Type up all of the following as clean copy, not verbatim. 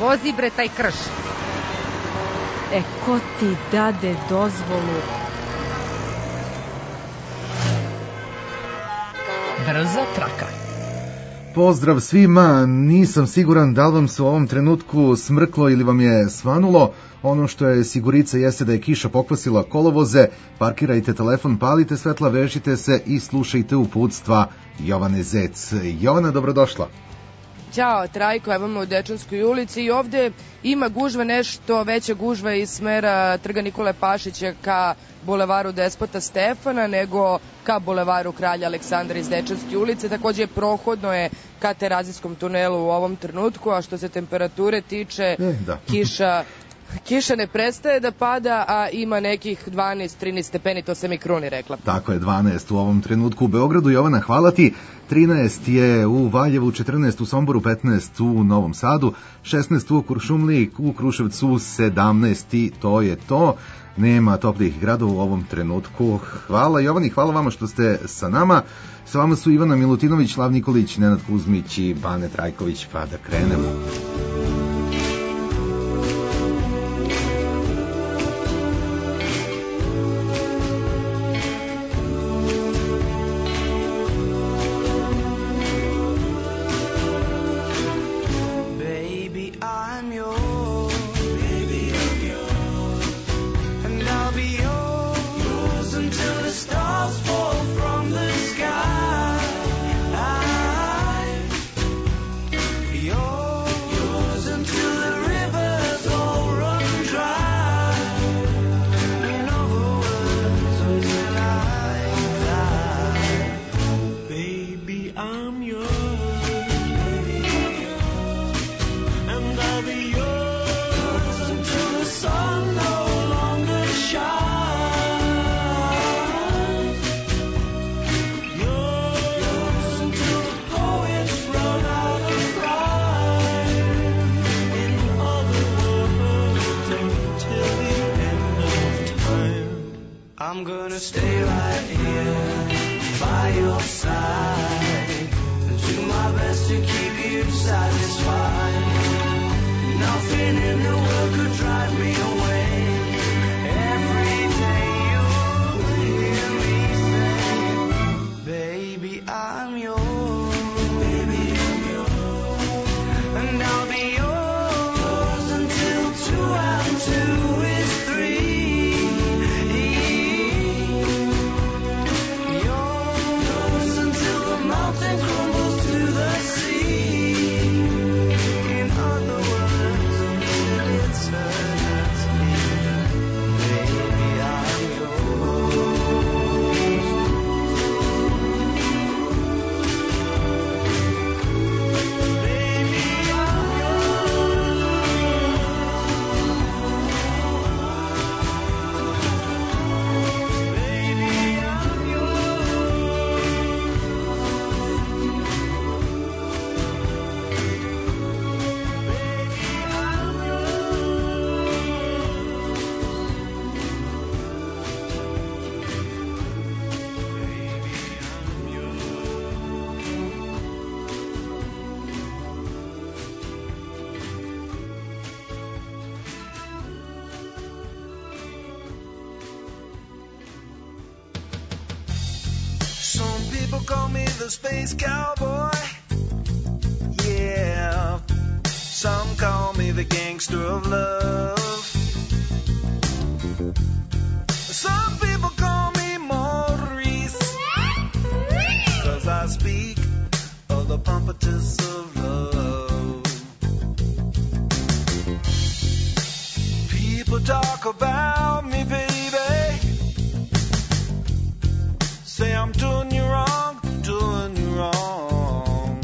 vozi bre taj krš. Ko ti dade dozvolu? Brza traka. Pozdrav svima, nisam siguran da li vam se u ovom trenutku smrklo ili vam je svanulo. Ono što je sigurica jeste da je kiša pokvasila kolovoze, parkirajte telefon, palite svetla, vežite se i slušajte uputstva Jovane Zec. Jovana, dobrodošla. Ćao, Trajko, evo me u Dečanskoj ulici i ovde ima gužva, nešto veća gužva iz smera Trga Nikole Pašića ka bulevaru Despota Stefana nego ka bulevaru Kralja Aleksandra iz Dečanske ulice. Takođe prohodno je ka Terazijskom tunelu u ovom trenutku, a što se temperature tiče, Kiša ne prestaje da pada, a ima nekih 12-13 stepeni, to sam i Kruni rekla. Tako je, 12 u ovom trenutku u Beogradu. Jovana, hvala ti. 13 je u Valjevu, 14 u Somboru, 15 u Novom Sadu, 16 u Kuršumliji, u Kruševcu 17 i to je to. Nema toplih gradova u ovom trenutku. Hvala Jovani, hvala vama što ste sa nama. Sa vama su Ivana Milutinović, Lav Nikolić, Nenad Kuzmić i Bane Trajković, pa da krenemo. I'm gonna stay right here by your side and do my best to keep you satisfied. Nothing in the world could drive me away. Every day you'll hear me say, baby, I'm yours. Baby, I'm yours. And I'll be yours until 2 and 2 is 3. Call me the space cowboy, yeah. Some call me the gangster of love. Some people call me Maurice, 'cause I speak of the pompatus of love. People talk about me, baby, say I'm doing you wrong, doing you wrong.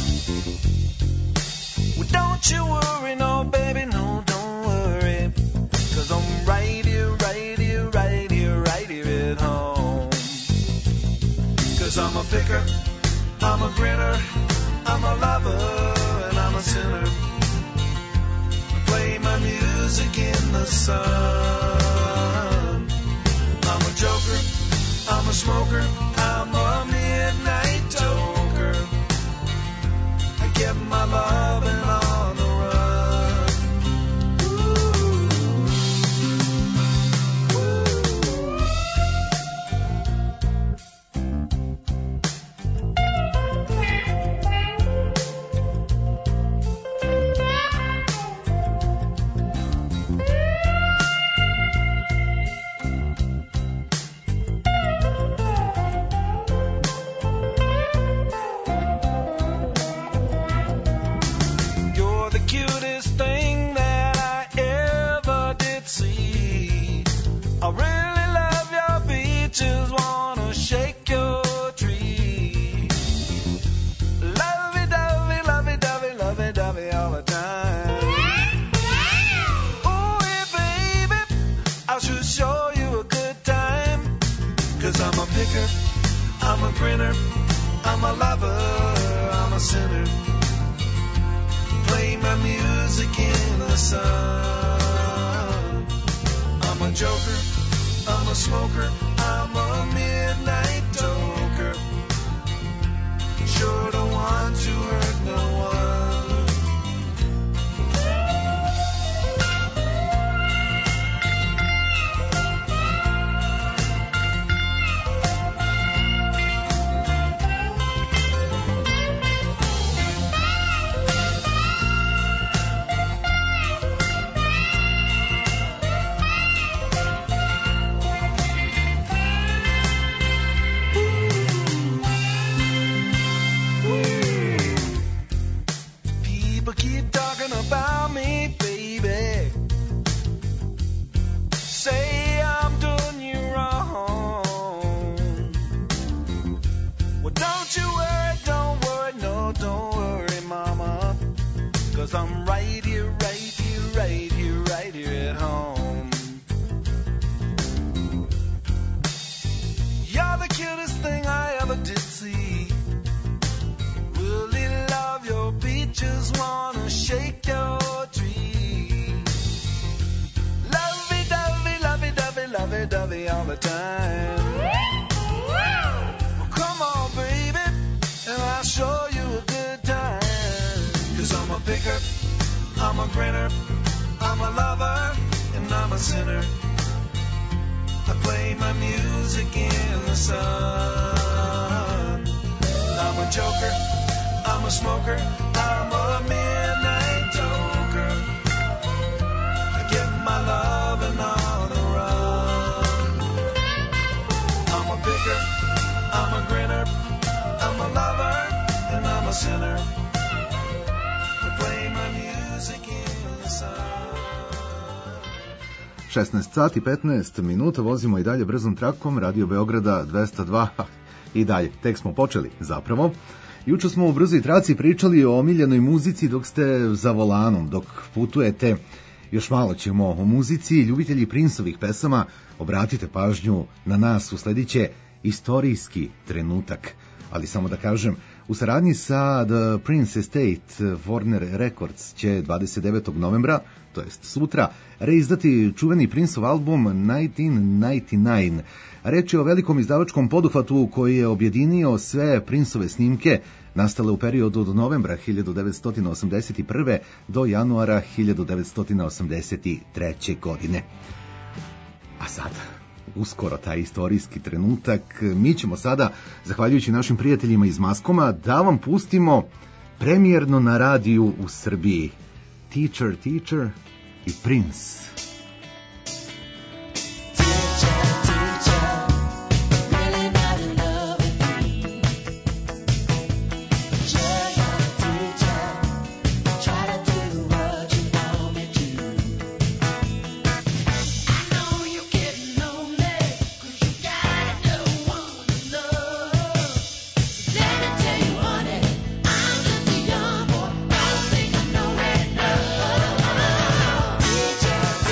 Well, don't you worry, no, baby, no, don't worry, 'cause I'm right here, right here, right here, right here at home. 'Cause I'm a picker, I'm a grinner, I'm a lover, and I'm a sinner. I play my music in the sun. I'm a joker, I'm a smoker, I'm a midnight toker. I get my loving on the run. picker, I'm a grinner, I'm a lover, I'm a sinner. Play my music in the sun. I'm a joker, I'm a smoker, I'm a midnight toker. Sure don't want to hurt no one. Keep talking about me, baby. Say I'm doing you wrong. Well, don't you worry, no, don't worry, mama. 'Cause I'm right here, right here, right here, right here at home. You're the cutest thing I ever did see. Really love your peaches, wanna shake your tree. Lovey-dovey, lovey-dovey, lovey-dovey all the time. Well, come on, baby, and I'll show you a good time. 'Cause I'm a picker, I'm a grinner, I'm a lover, and I'm a sinner. I play my music in the sun. I'm a joker, I'm a smoker, I'm a midnight toker. I get my lovin' on the run. I'm a picker, I'm a grinner, I'm a lover, and I'm a sinner. I play my music in the sun. 16 sati 15 minuta, vozimo i dalje brzom trakom, Radio Beograda 202, i dalje, tek smo počeli zapravo. Juče smo u brzoj traci pričali o omiljenoj muzici dok ste za volanom, dok putujete. Još malo ćemo o muzici. Ljubitelji Princeovih pesama, obratite pažnju na nas, usledit istorijski trenutak. Ali samo da kažem, u saradnji sa The Prince Estate, Warner Records će 29. novembra, to jest sutra, reizdati čuveni Princeov album 1999. Reč je o velikom izdavačkom poduhvatu koji je objedinio sve Princeove snimke nastale u periodu od novembra 1981. do januara 1983. godine. A sad, uskoro taj istorijski trenutak, mi ćemo sada, zahvaljujući našim prijateljima iz Maskoma, da vam pustimo premijerno na radiju u Srbiji Teacher, Teacher i Prince. Teacher,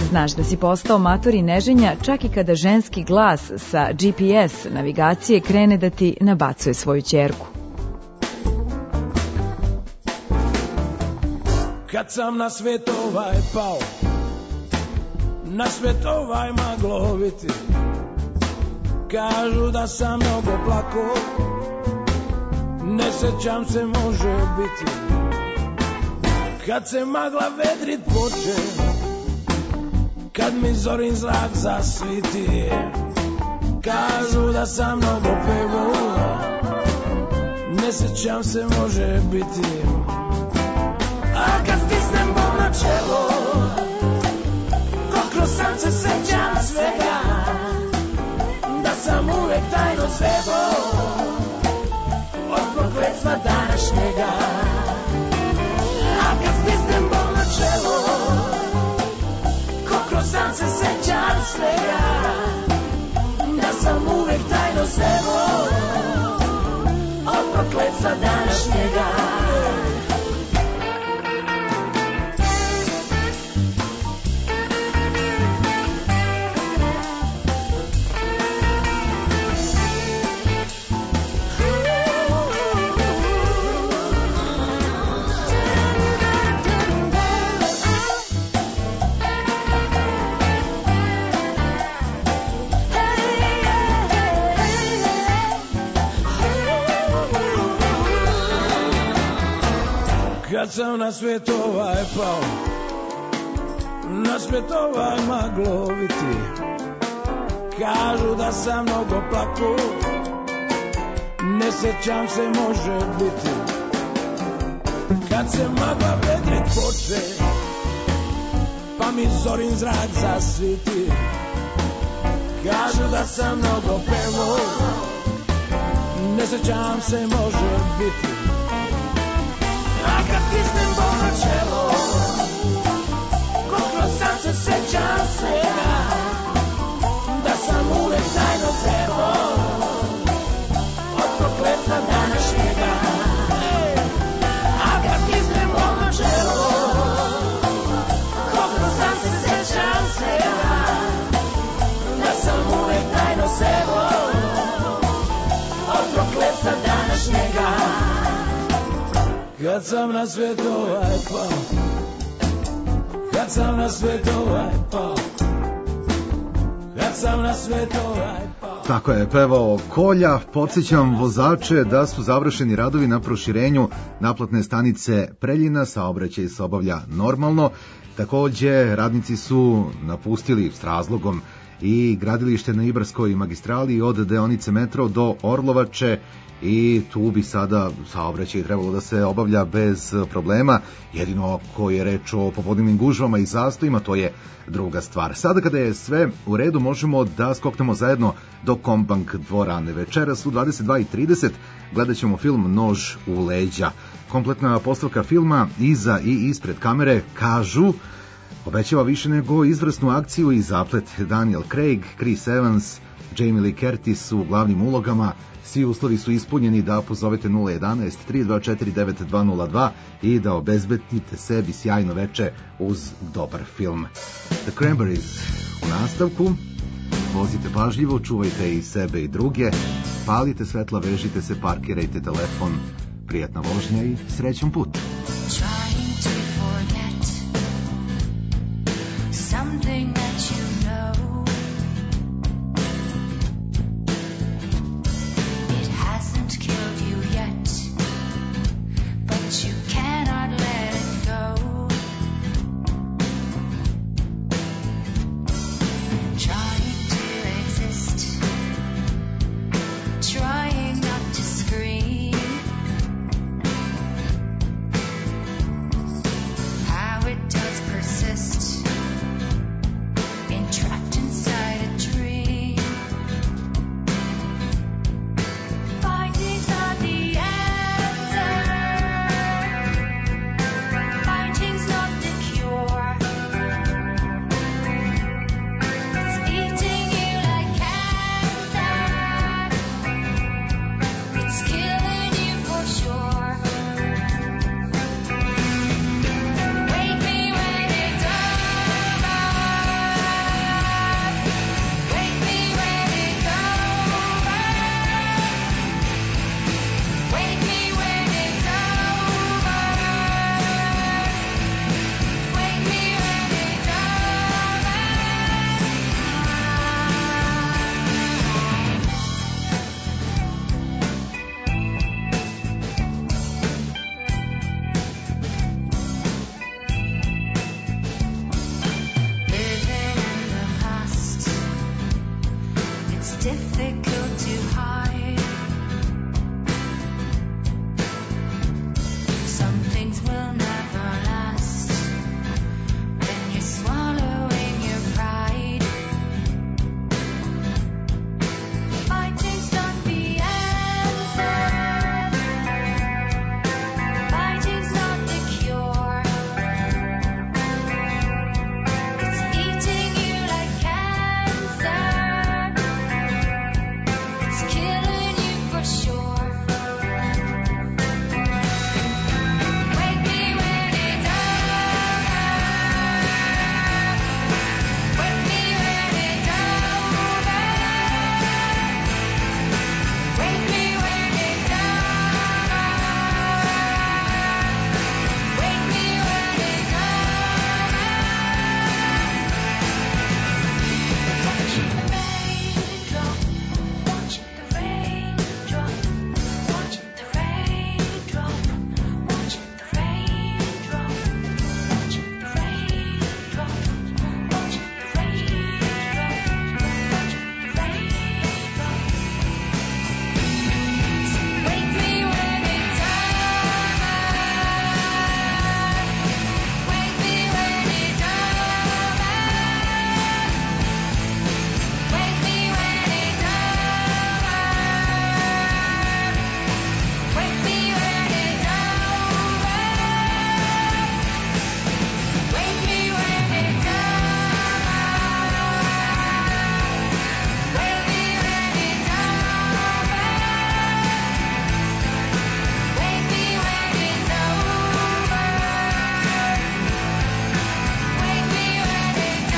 Znaš da si postao mator i neženja čak i kada ženski glas sa GPS navigacije krene da ti nabacuje svoju ćerku. Kad sam na svet ovaj pao, na svet ovaj magloviti, kažu da sam mnogo plako, ne sećam se, može biti. Kad se magla vedrit poče, kad mi zorin zrak zasviti, kažu da sam mnogo pevo, ne sećam se, može biti. A kad stisnem bol na čelo, ko kroz san se sećam svega, da sam uvek tajno zvevo od prokletstva današnjega. A kad stisnem bol na čelo, ko kroz san se sećam svega, da sam uvek tajno zvevo od prokletstva današnjega. Kad sam na svet ovaj pao, na svet ovaj magloviti, kažu da sam mnogo plako, ne sećam se, može biti. Kad se magla vedrit poče, pa mi zorin zrak zasviti, kažu da sam mnogo pevo, ne sećam se, može biti. A kad stisnem bol na čelo, ko kroz san se sećam svega, da sam uvek tajno zvevo od prokletstva današnjega. A kad stisnem bol na čelo, ko kroz san se sećam svega, da sam uvek tajno zvevo od prokletstva današnjega. Kad sam na svet ovaj pao, kad sam na svet ovaj pao, kad sam na svet ovaj pao. Tako je pevao Kolja. Podsjećam vozače da su završeni radovi na proširenju naplatne stanice Preljina, saobraćaj se obavlja normalno. Takođe, radnici su napustili s razlogom i gradilište na Ibarskoj magistrali od deonice metro do Orlovače, i tu bi sada saobraćaj trebalo da se obavlja bez problema. Jedino ako je reč o popodnevnim gužvama i zastojima, to je druga stvar. Sada kada je sve u redu, možemo da skoknemo zajedno do Kombank dvorane. Večeras u 22:30 gledat ćemo film Nož u leđa. Kompletna postavka filma iza i ispred kamere, kažu, obećava više nego izvrsnu akciju i zaplet. Daniel Craig, Chris Evans, Jamie Lee Curtis u glavnim ulogama. Svi uslovi su ispunjeni da pozovete 011-324-9202 i da obezbedite sebi sjajno veče uz dobar film. The Cranberries u nastavku. Vozite pažljivo, čuvajte i sebe i druge, palite svetla, vežite se, parkirajte telefon. Prijatna vožnja i srećan put. Something that you know, it hasn't killed you yet, but you cannot let it go. Trying to exist, trying not to scream. How it does persist. difficult to hide. Some things will never last when you're swallowing your pride. Fighting's not the answer. Fighting's not the cure. It's eating you like cancer. It's killing you for sure. Wake me when it's over. Wake me when it's over. Wake me when it's over. Wake me when it's over. Watching the raindrop, watching the raindrop, watching the raindrop, watching the raindrop, watching the raindrop, watching the raindrop, wake me when it's over. Wake me when it's over. Wake me when it's over. Wake me when it's over. Wake me when it's over. Wake me when it's over. Wake me when it's over. Wake me when it's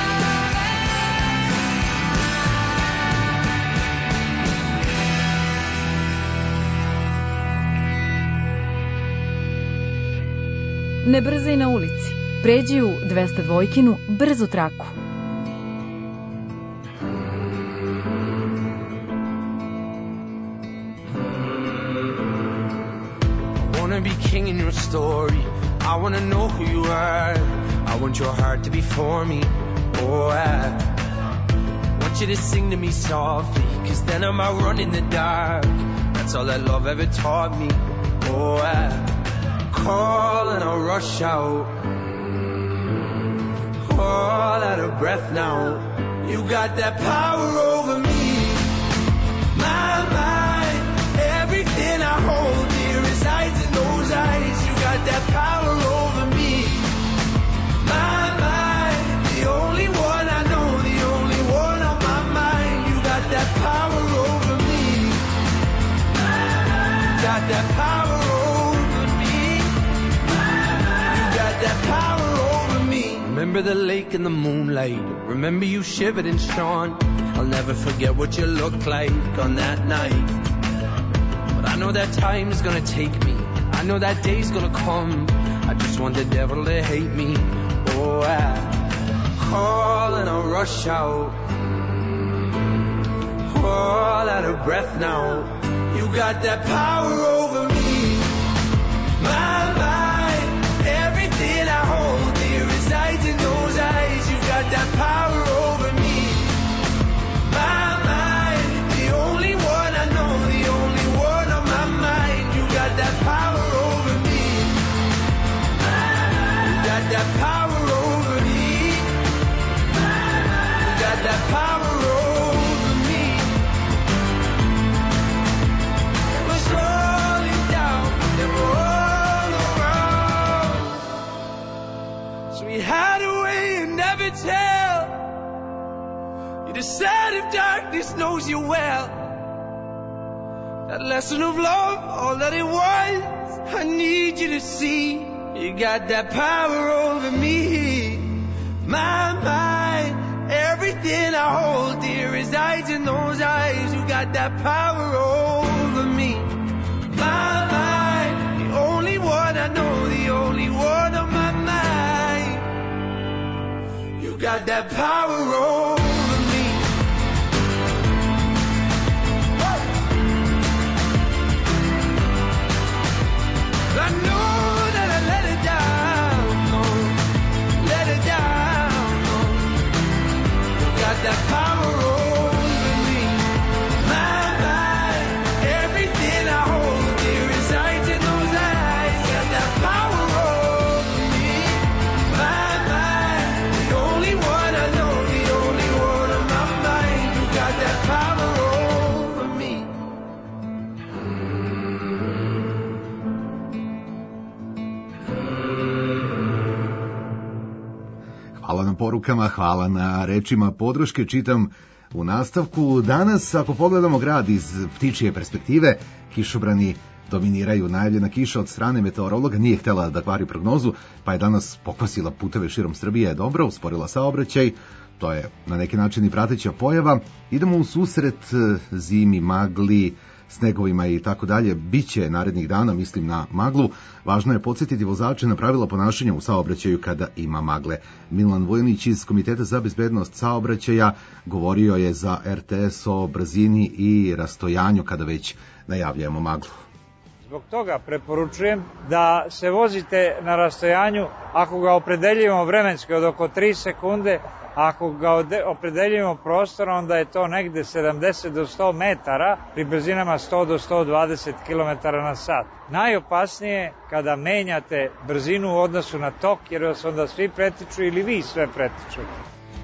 Ne brzaj na ulici. Pređi u 202-kinu brzu traku. Wanna be king in your story. I wanna know who you are. I want your heart to be for me. Oh, I want you to sing to me softly, 'cause then I might run in the dark. That's all that love ever taught me. Oh, I call and I'll rush out. All out of breath now. You got that power over me. My mind, everything I hold dear resides in those eyes. You got that power over me. My mind, the only one I know, the only one on my mind. You got that power over me. You got that power over me. You got that power over me. Remember the lake in the moonlight. Remember you shivered and shone. I'll never forget what you looked like on that night. But I know that time is gonna take me. I know that day's gonna come. I just want the devil to hate me. Oh, I call and I'll rush out. All out of breath now. You got that power over me. My mind, everything I hold dear resides in those eyes. You got that power over me. My mind, the only one I know, the only one on my mind. You got that power over me. You got that power over me. You got that power over me. We're slowly down and we're all around. So we hide away and never tell. You decide if darkness knows you well. That lesson of love, all that it was, I need you to see. You got that power over me. My mind, everything I hold dear resides in those eyes. You got that power over me. My mind, the only one I know, the only one on my mind. You got that power over me. I know that I let it down, no, let it down, no. You got that power over me. porukama, hvala na rečima podrške, čitam u nastavku. Danas, ako pogledamo grad iz ptičije perspektive, kišobrani dominiraju. Najavljena kiša od strane meteorologa nije htela da kvari prognozu, pa je danas pokosila puteve širom Srbije. Dobro, usporila saobraćaj, to je na neki način i prateća pojava. Idemo u susret zimi, magli, snegovima i tako dalje. Biće narednih dana, mislim na maglu. Važno je podsjetiti vozače na pravila ponašanja u saobraćaju kada ima magle. Milan Vojnić iz Komiteta za bezbednost saobraćaja govorio je za RTS o brzini i rastojanju kada već najavljujemo maglu. Zbog toga preporučujem da se vozite na rastojanju, ako ga opredeljujemo vremenski od oko 3 sekunde, ako ga opredeljujemo prostor, onda je to negde 70 do 100 metara pri brzinama 100 do 120 km na sat. Najopasnije je kada menjate brzinu u odnosu na tok, jer vas onda svi pretiču ili vi sve pretičete.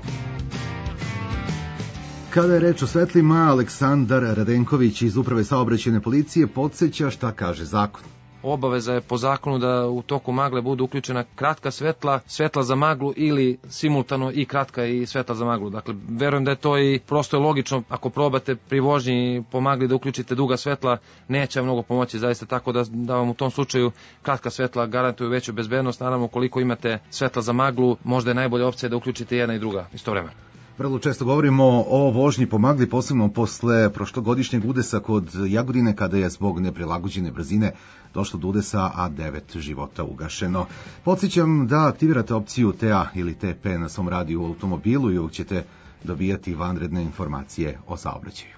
Kada je reč o svetlima, Aleksandar Radenković iz Uprave saobraćajne policije podsjeća šta kaže zakon. Obaveza je po zakonu da u toku magle budu uključena kratka svetla, svetla za maglu ili simultano i kratka i svetla za maglu. Dakle, verujem da je to i prosto je logično. Ako probate pri vožnji po magli da uključite duga svetla, neće mnogo pomoći zaista, tako da vam u tom slučaju kratka svetla garantuju veću bezbednost. Naravno, koliko imate svetla za maglu, možda je najbolja opcija da uključite jedna i druga istovremeno. Vrlo često govorimo o vožnji po magli, posebno posle prošlogodišnjeg udesa kod Jagodine, kada je zbog neprilagođene brzine došlo do udesa, a 9 života ugašeno. Podsjećam da aktivirate opciju TA ili TP na svom radiju u automobilu i uvijek ćete dobijati vanredne informacije o saobraćaju.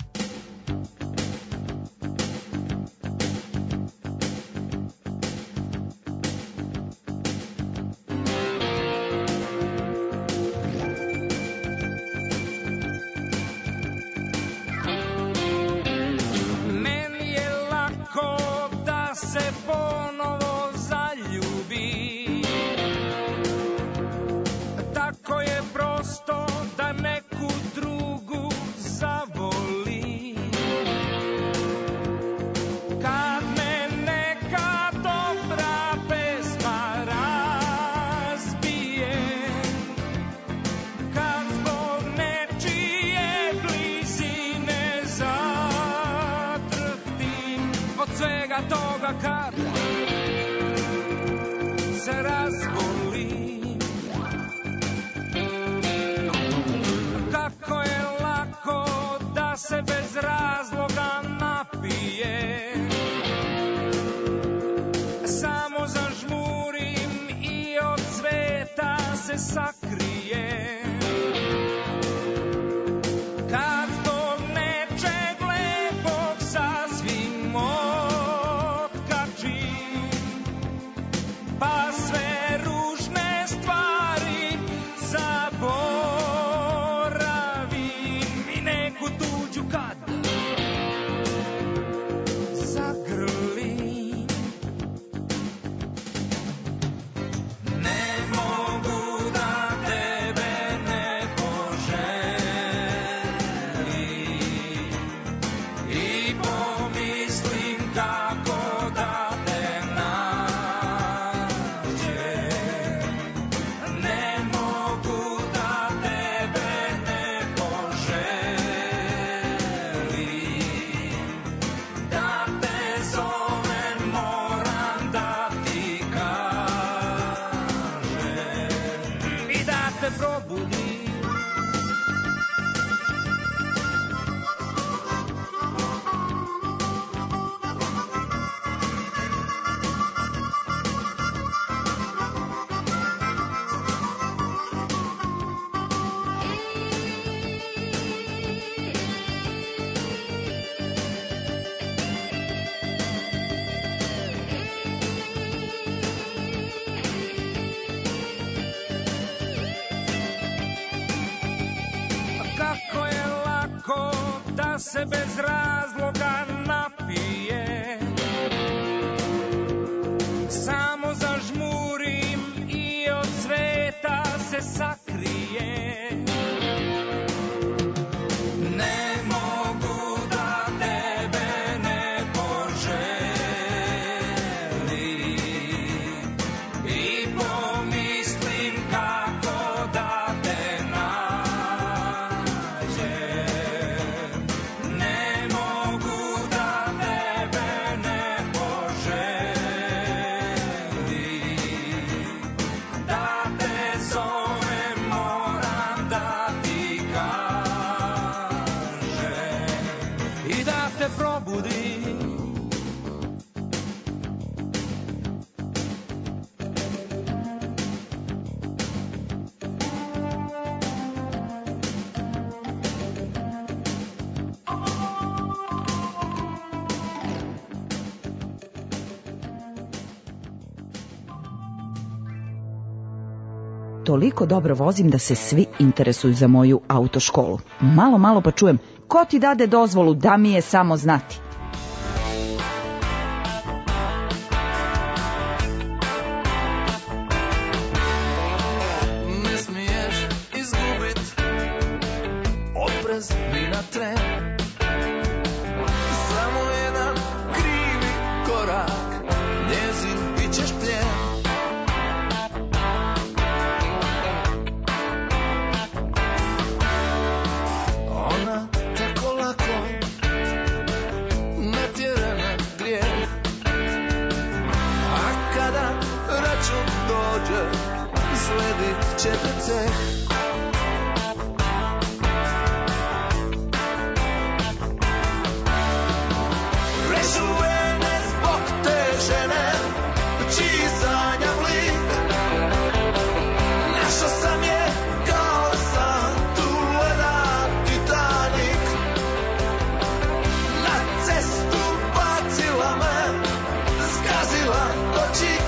Se bez razloga napije, samo zažmurim i od sveta se sakrije. Ne mogu da tebe ne poželim i pomislim kako da da te probudi. Toliko dobro vozim da se svi interesuju za moju autoškolu. Malo pa čujem, ko ti dade dozvolu, da mi je samo znati. Ne smiješ izgubit oprez ni na tren. Samo jedan krivi korak, njezin bit ćeš plijen. Ona tako lako natjera na grijeh, a kada račun dođe, sledit će te ceh. Prečuvene zbog te žene, čiji sanjam lik. Našao sam je kao san, tu leda Titanik. Na cestu bacila me, zgazila točik.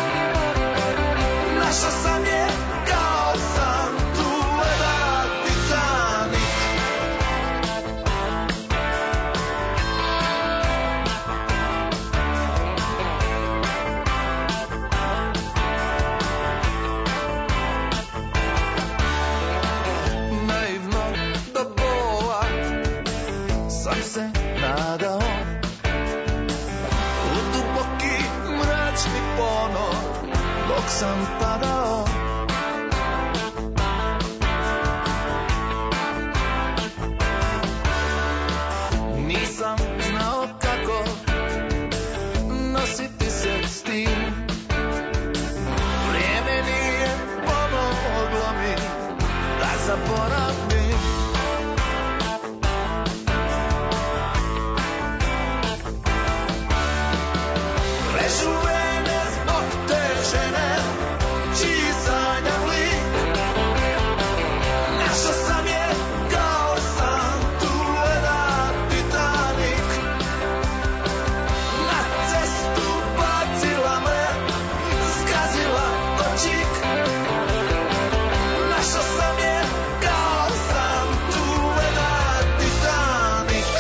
Našao sam je kao san, tu leda Titanik. Naivno do bola sam se nadao u duboki mračni ponor dok sam padao. Nisam znao kako nositi se s tim. Vrijeme nije pomoglo mi da zaboravim. Prečuvene zbog te žene, čiji sanjam lik. Našao sam je kao san, tu leda Titanik. Na cestu bacila me, zgazila točik. Našao sam je kao san, tu leda Titanik.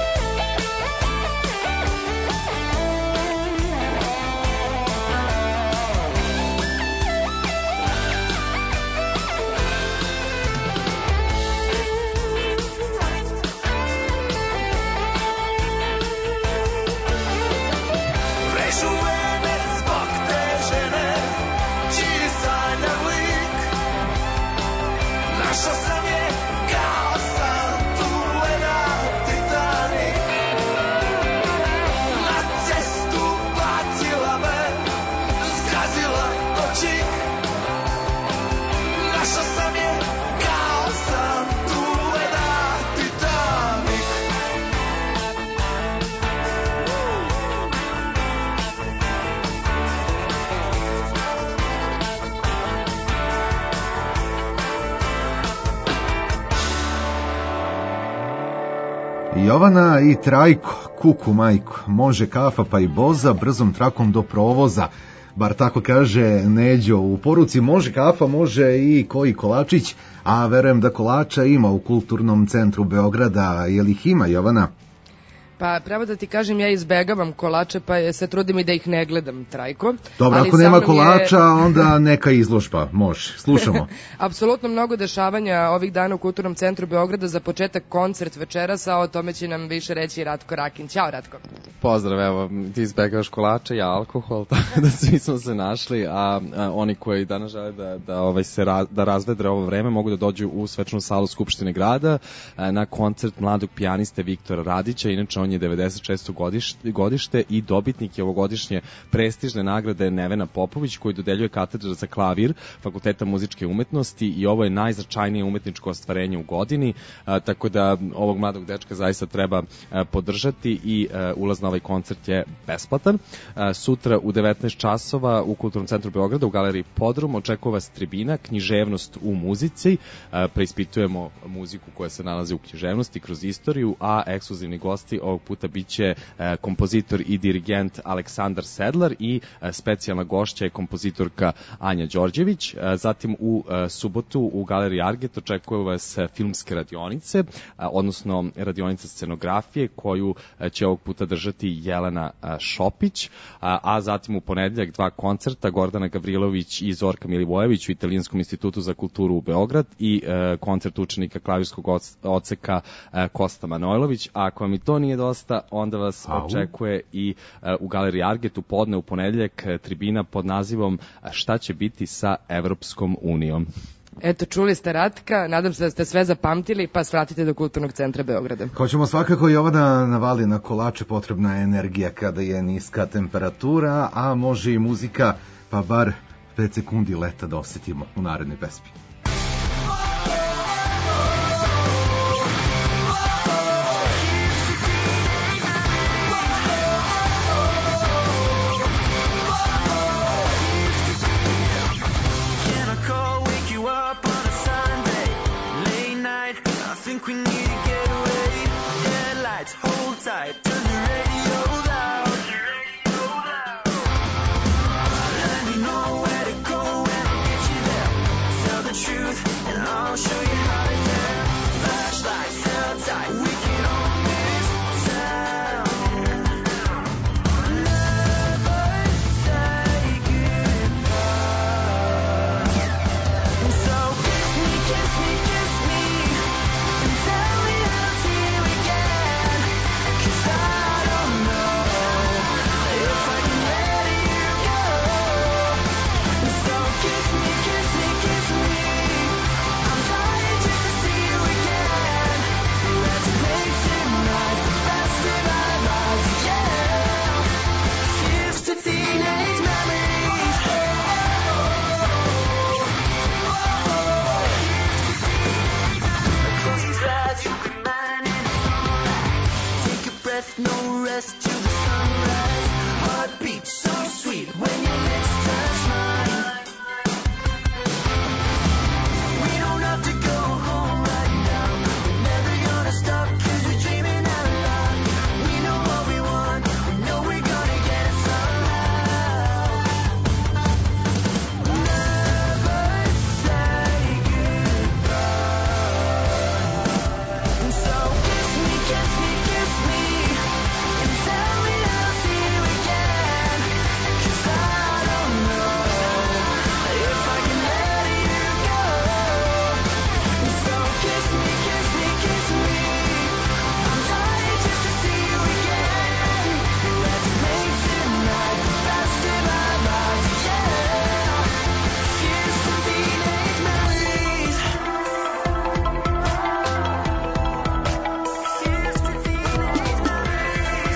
Prečuvene zbog te žene, čiji sanjam lik. Našao sam je kao san, tu leda Titanik. Na cestu bacila me, zgazila točik. Našao sam je kao san, tu leda Titanik. Jovana i Trajko, kuku majko, može kafa pa i boza, brzom trakom do provoza. Bar tako kaže Neđo u poruci, može kafa, može i koji kolačić, a verujem da kolača ima u Kulturnom centru Beograda. Je li ih ima, Jovana? Pa pravo da ti kažem, ja izbegavam kolače, pa se trudim i da ih ne gledam, Trajko. Dobro, Ali ako sa nema mnom kolača, onda neka izložba, može, slušamo. Apsolutno mnogo dešavanja ovih dana u Kulturnom centru Beograda, za početak koncert večeras, a o tome će nam više reći Ratko Rakin. Ćao, Ratko. Pozdrav, evo, ti izbegavaš kolače, ja alkohol, tako da svi smo se našli, a oni koji danas žele da razvedre ovo vreme mogu da dođu u svečanu salu Skupštine grada na koncert mladog pijaniste Viktora Radića. Inače, on on je 96. godište i dobitnik je ovogodišnje prestižne nagrade Nevena Popović, koji dodeljuje katedra za klavir Fakulteta muzičke umetnosti i ovo je najznačajnije umetničko ostvarenje u godini, tako da ovog mladog dečka zaista treba podržati i ulaz na ovaj koncert je besplatan. Sutra u 19 časova u Kulturnom centru Beograda u galeriji Podrum očekuje vas tribina Književnost u muzici. Preispitujemo muziku koja se nalazi u književnosti kroz istoriju, a ekskluzivni gosti ovog puta biće kompozitor i dirigent Aleksandar Sedlar i specijalna gošća je kompozitorka Anja Đorđević. Zatim u subotu u galeriji Arget očekuje vas filmske radionice, odnosno radionica scenografije koju će ovog puta držati Jelena Šopić, a zatim u ponedeljak 2 koncerta, Gordana Gavrilović i Zorka Milivojević u Italijanskom institutu za kulturu u Beograd i koncert učenika klavirskog odseka Kosta Manojlović. A ako vam i to nije dosta, onda vas očekuje i u galeriji Arget u podne u ponedeljak tribina pod nazivom Šta će biti sa Evropskom unijom. Eto, čuli ste Ratka, nadam se da ste sve zapamtili, pa svratite do Kulturnog centra Beograda. Hoćemo svakako i ova da navali na kolače, potrebna je energija kada je niska temperatura, a može i muzika, pa bar 5 sekundi leta da osetimo u narednoj pesmi. We need to get away. Headlights, hold tight. Turn the radio loud. Let me know where to go and I'll get you there. Tell the truth and I'll show you how to dare. Flashlights, held tight. We can own this town. Never say goodbye. So kiss me, kiss me, kiss me. Tell me how deep we can, 'cause I don't know if I can let you go. So kiss me, kiss me, kiss me. I'm dying just to see you again. Let's make tonight the best of our lives, yeah. Here's to teenage memories. Close your eyes, you'll be mine in the moonlight. Take a breath, no rest till the sunrise. Heartbeat so sweet when your lips touch mine. We don't have to go home right now. We're never gonna stop 'cause we're dreaming out loud. We know what we want, we know we're gonna get it somehow. Never say goodbye. So kiss me, kiss me, kiss me, and tell me how deep we can, 'cause I don't know if I can let you go. So kiss me, kiss me, kiss me. I'm dying just to see you again. Let's make tonight the best of our lives, yeah. Here's some teenage memories. Here's to teenage memories.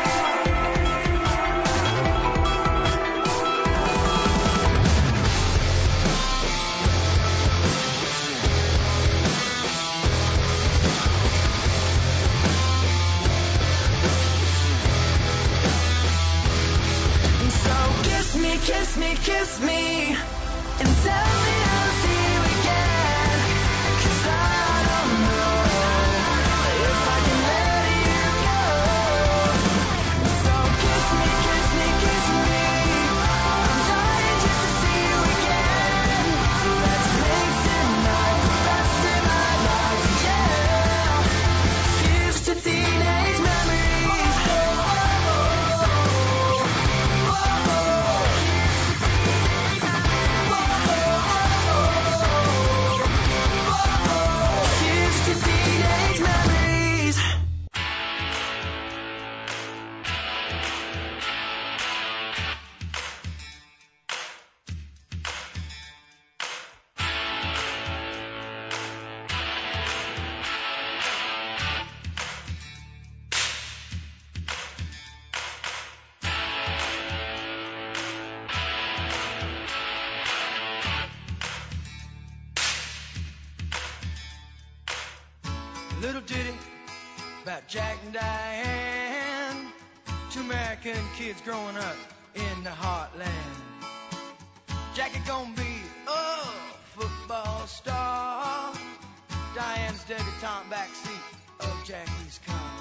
So kiss me, kiss me, kiss me, and tell me how deep we can, 'cause I don't know if I can let you go. So kiss me, kiss me, kiss me. I'm dying just to see you again. Let's make tonight the best of our lives, yeah. Here's to teenage memories. Jack and Diane, two American kids growing up in the heartland. Jackie gonna be a football star. Diane's debutante backseat of Jackie's car.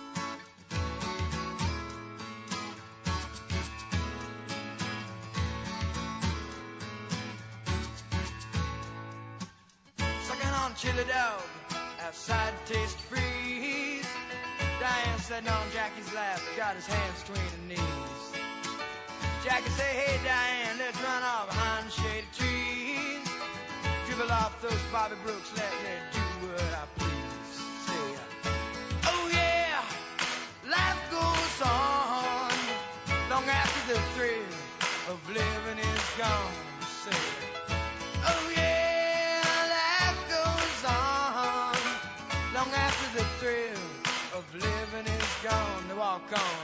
Sucking on chili dog outside Taste Freeze. Diane sitting on Jackie's lap, got his hands between her knees. Jackie say, hey Diane, let's run off behind the shady trees. Dribble off those Bobby Brooks, let me do what I please. Say, oh yeah, life goes on long after the thrill of living is gone. Say, oh yeah, life goes on long after the thrill of living is gone. They walk on.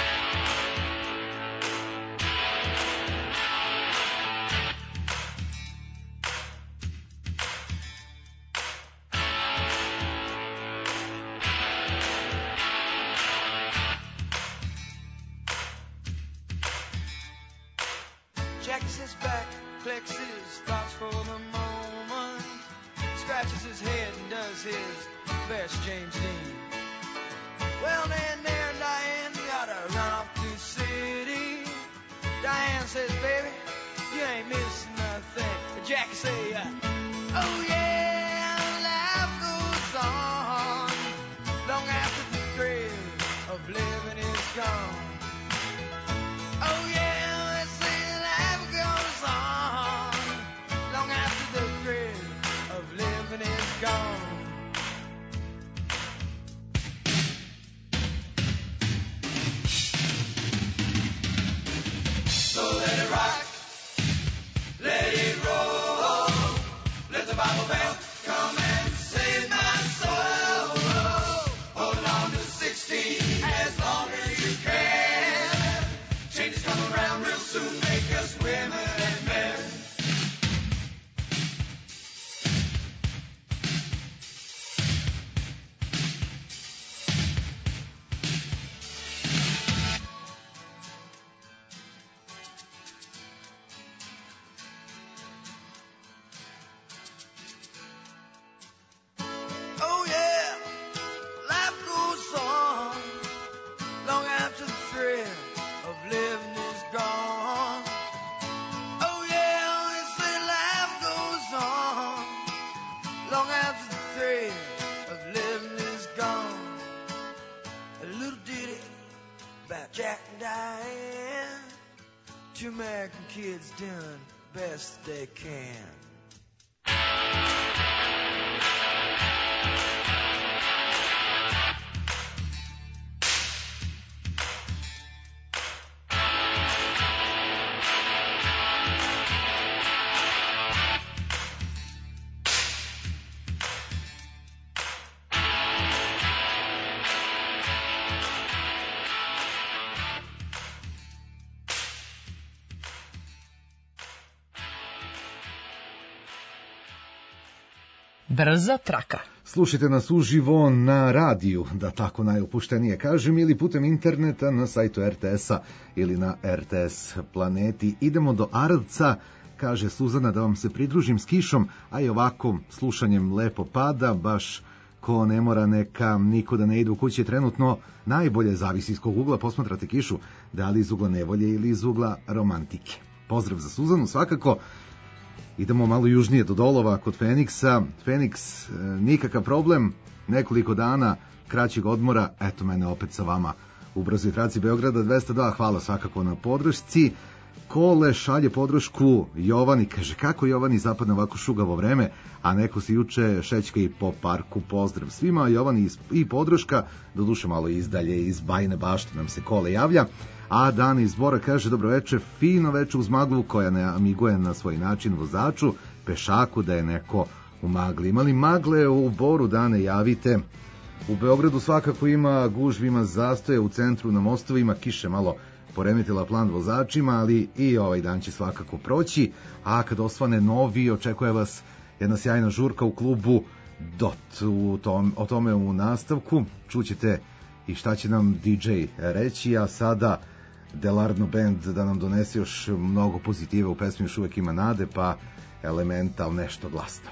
Jackie sits back, collects his thoughts for the moment, scratches his head and does his best James Dean. Well, then there, Diane, you gotta run off to the city. Diane says, baby, you ain't missing nothing. But Jackie say, oh yeah, life goes on long after the thrill of living is gone. Oh yeah. Gone. So let it rock, let it roll, let the Bible belt come and save my soul. Hold on to 16 as long as you can. Change is coming around real soon, make us women and men. Jack and Diane, two American kids doing best they can. Brza traka. Slušajte nas uživo na radiju, da tako najopuštenije kažem, ili putem interneta na sajtu RTS-a ili na RTS planeti. Idemo do Aravca, kaže Suzana, da vam se pridružim s kišom, a i ovako slušanjem lepo pada, baš ko ne mora neka niko da ne ide u kući. Trenutno najbolje zavisi iz kog ugla posmatrate kišu, da li iz ugla nevolje ili iz ugla romantike. Pozdrav za Suzanu svakako. Idemo malo južnije do Dolova kod Feniksa. Feniks, nikakav problem, nekoliko dana kraćeg odmora, eto mene opet sa vama u brzoj traci Beograda 202, hvala svakako na podršci. Kole šalje podršku Jovani, kaže kako Jovani zapadne ovako šugavo vreme, a neko se juče šećka i po parku. Pozdrav svima, Jovani i podrška, doduše malo izdalje iz Bajine Bašte nam se Kole javlja. A Dan iz Bora kaže dobro veče, fino veče uz maglu koja ne amiguje na svoj način vozaču, pešaku da je neko u magli. Imali magle u Boru, Dane, javite. U Beogradu svakako ima gužvi, ima zastoje u centru na mostovima, kiše malo poremetila plan vozačima, ali i ovaj dan će svakako proći, a kad osvane novi, očekuje vas jedna sjajna žurka u klubu DOT. O tome u nastavku čućete i šta će nam DJ reći, a sada Delarno Band da nam donese još mnogo pozitive u pesmi, još uvek ima nade, pa Elemental nešto glasno.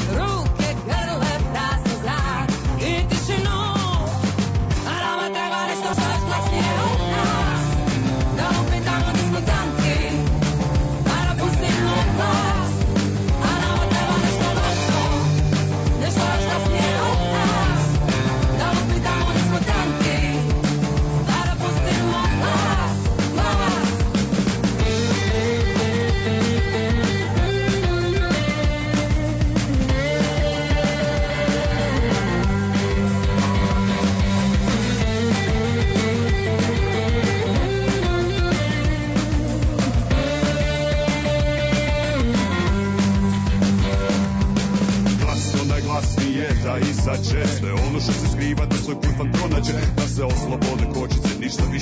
Te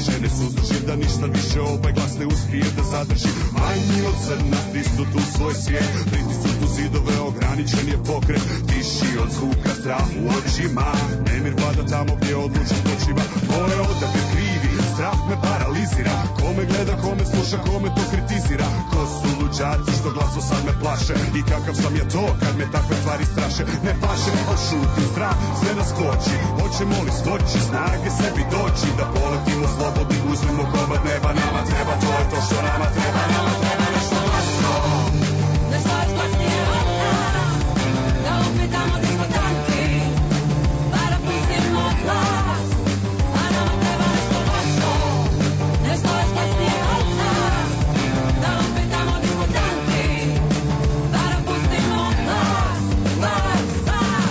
više ne suzdrži, da ništa više ovaj glas ne uspije da zadrži. Manji od crna stisnut u svoj svijet, pritisnut u zidove, ograničen je pokret, tiši od zvuka strah u očima, nemir vlada tamo gdje odlučan počiva. Moj odabir krivi, strah me paralizira, kome gleda, kome sluša, kome to kritizira. Ko su luđaci što glaso sad me plaše, i kakav sam ja to kad me takve stvari straše. Ne plaše, ošuti strah, sve nas koči, hoćemo li stoći, snage sebi doći, da poletimo slobodni, uzmemo komad neba. Nama treba, to je to što nama treba, nama treba nešto glasno. Nešto još glasnije od nas, da upitamo diskotanki, pa da pustimo glas. A nama treba nešto glasno, nešto još glasnije od nas, da upitamo diskotanki, pa da pustimo glas, glas, glas.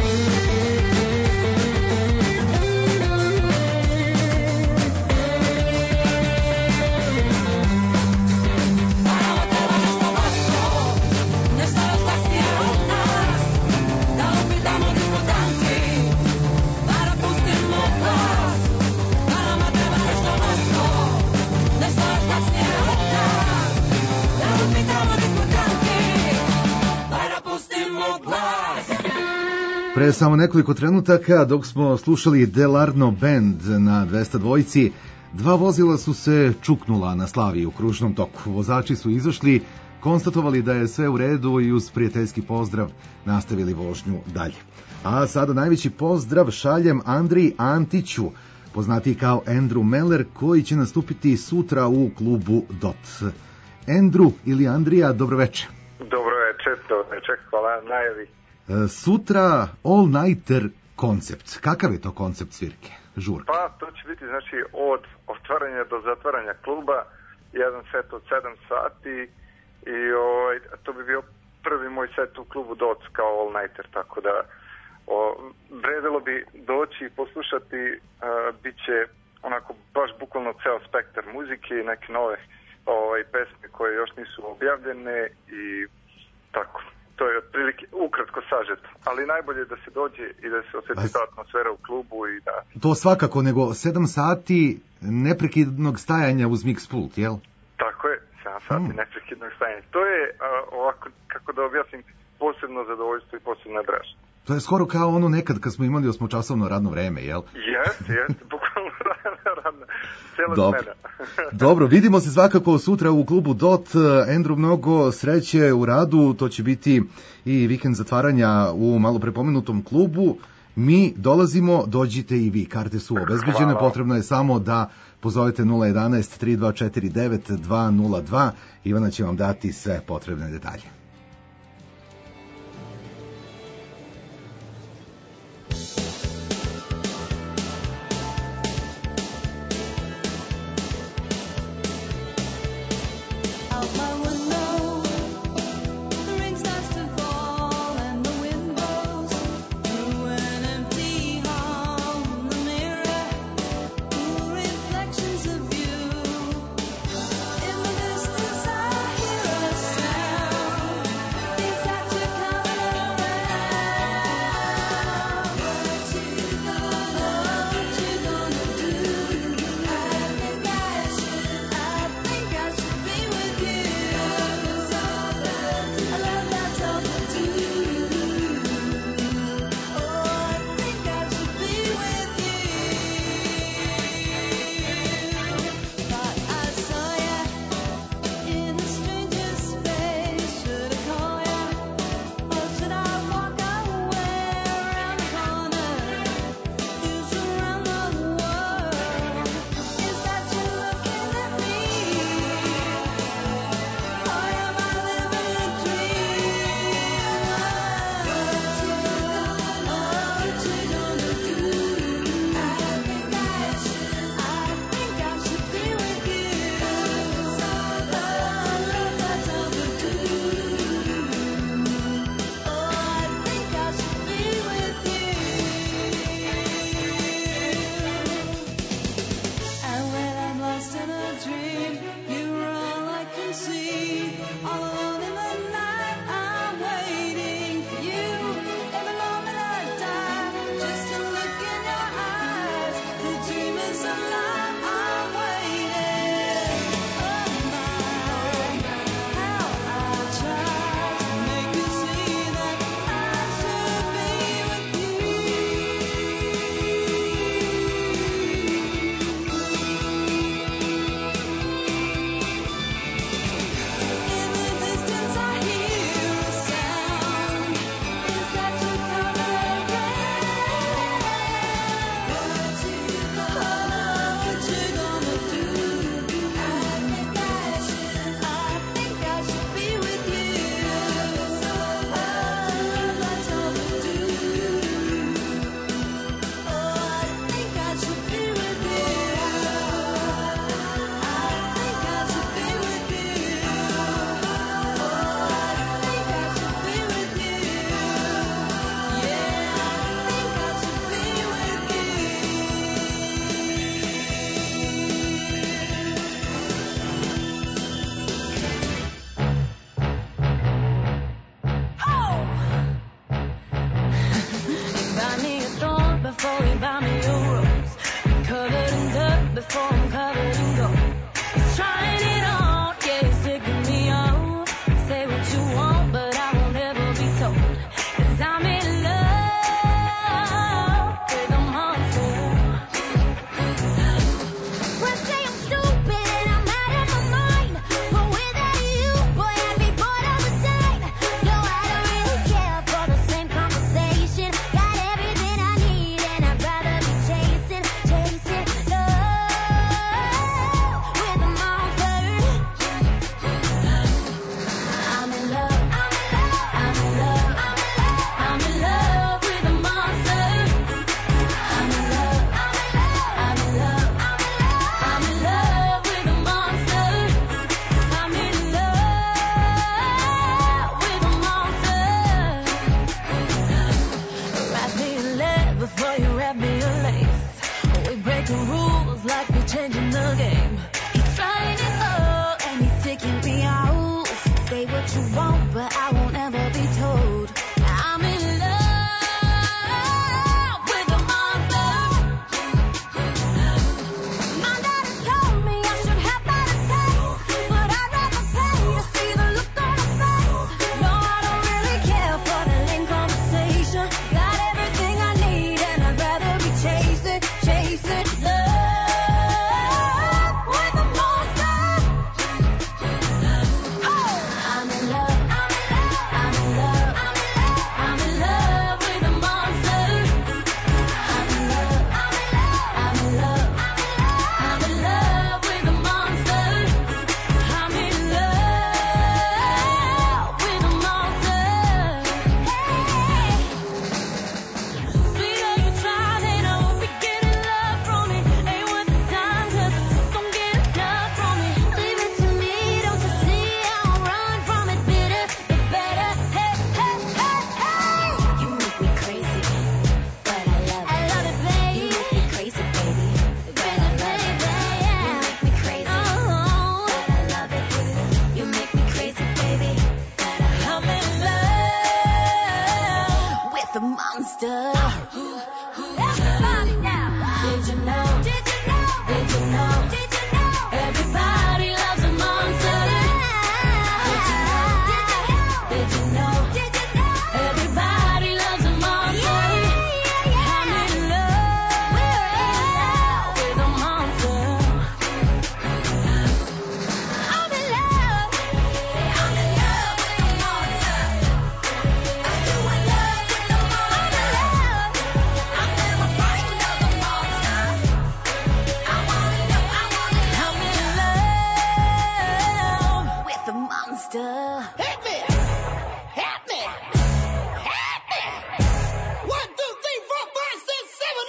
Pre samo nekoliko trenutaka, dok smo slušali Delarno Band na 202, dva vozila su se čuknula na Slaviji u kružnom toku. Vozači su izašli, konstatovali da je sve u redu i uz prijateljski pozdrav nastavili vožnju dalje. A sada najveći pozdrav šaljem Andriji Antiću, poznatiji kao Andrew Meller, koji će nastupiti sutra u klubu DOT. Andrew ili Andrija, dobroveče. Dobroveče, hvala na najavi. Sutra all-nighter koncept. Kakav je to koncept svirke, žurke? Pa, to će biti, znači, od otvaranja do zatvaranja kluba, jedan set od 7 sati i to bi bio prvi moj set u klubu DOT kao all-nighter, tako da vredelo bi doći i poslušati, bit će onako baš bukvalno ceo spektar muzike i neke nove pesme koje još nisu objavljene i tako. To je otprilike ukratko sažeto, ali najbolje je da se dođe i da se osjeti ta atmosfera u klubu i da... To svakako, nego 7 sati neprekidnog stajanja uz mix pult, jel? Tako je, 7 sati neprekidnog stajanja. To je, ovako, kako da objasnim, posebno zadovoljstvo i posebna draž. To je skoro kao ono nekad kad smo imali 8-časovno radno vreme, jel? Jeste, bukvalno radna, cijela smena. Dobro, vidimo se svakako sutra u klubu DOT. Andrew, mnogo sreće u radu, to će biti i vikend zatvaranja u malo prepomenutom klubu. Mi dolazimo, dođite i vi, karte su obezbeđene, potrebno je samo da pozovete 011 3249 202, Ivana će vam dati sve potrebne detalje. Sound letting go. He's trying it on, yeah, he's taking me out. Say what you want, but I won't ever be told. 'Cause I'm in love with a monster. Well, say I'm stupid and I'm out of my mind, but without you, boy, I'd be bored all the time. No, I don't really care for the same conversation. Got everything I need and I'd rather be chasing love with a monster. I'm in love, I'm in love, I'm in love with a monster. I'm in love, I'm in love, I'm in love with a monster. I'm in love with a monster. Wrap me in lead before you wrap me in lace. We breaking rules like we're changing the game. He's trying it all and he's taking me out. Say what you want, but I won't ever be told. I'm in love with a monster. My daddy told me I should have better taste, but I'd rather pay to see the look on his face. No, I don't really care for the lame conversation. Got everything I need and I'd rather be chasing love with a monster. I'm in love, I'm in love, I'm in love with a monster. I'm in love, I'm in love, I'm in love with a monster. I'm in love with a monster. Sweeter you try, then I won't be getting love from me. Ain't worth the time, 'cause I just don't get enough from me. Leave it to me, don't you see? I won't run from it. Bitter, the better. Hey, hey, hey, hey. You make me crazy, but I love it. I love it, baby. You make me crazy, baby, but I love it. You make me crazy, but I love it. You make me crazy, baby, but I'm in love with the monster. Everybody now. Did you know? Did you know? Did you know? Did you know? Everybody loves a monster. Did you know? Did you know? Did you know? Everybody loves a monster. I'm in love with a monster. I'm in love. I'm in love with a monster. I'm in love with a monster. I'll never find another monster. I want it, I'm in love with a monster. Hit me! Hit me! Hit me! 1, 2, 3, 4, 5, 6, 7,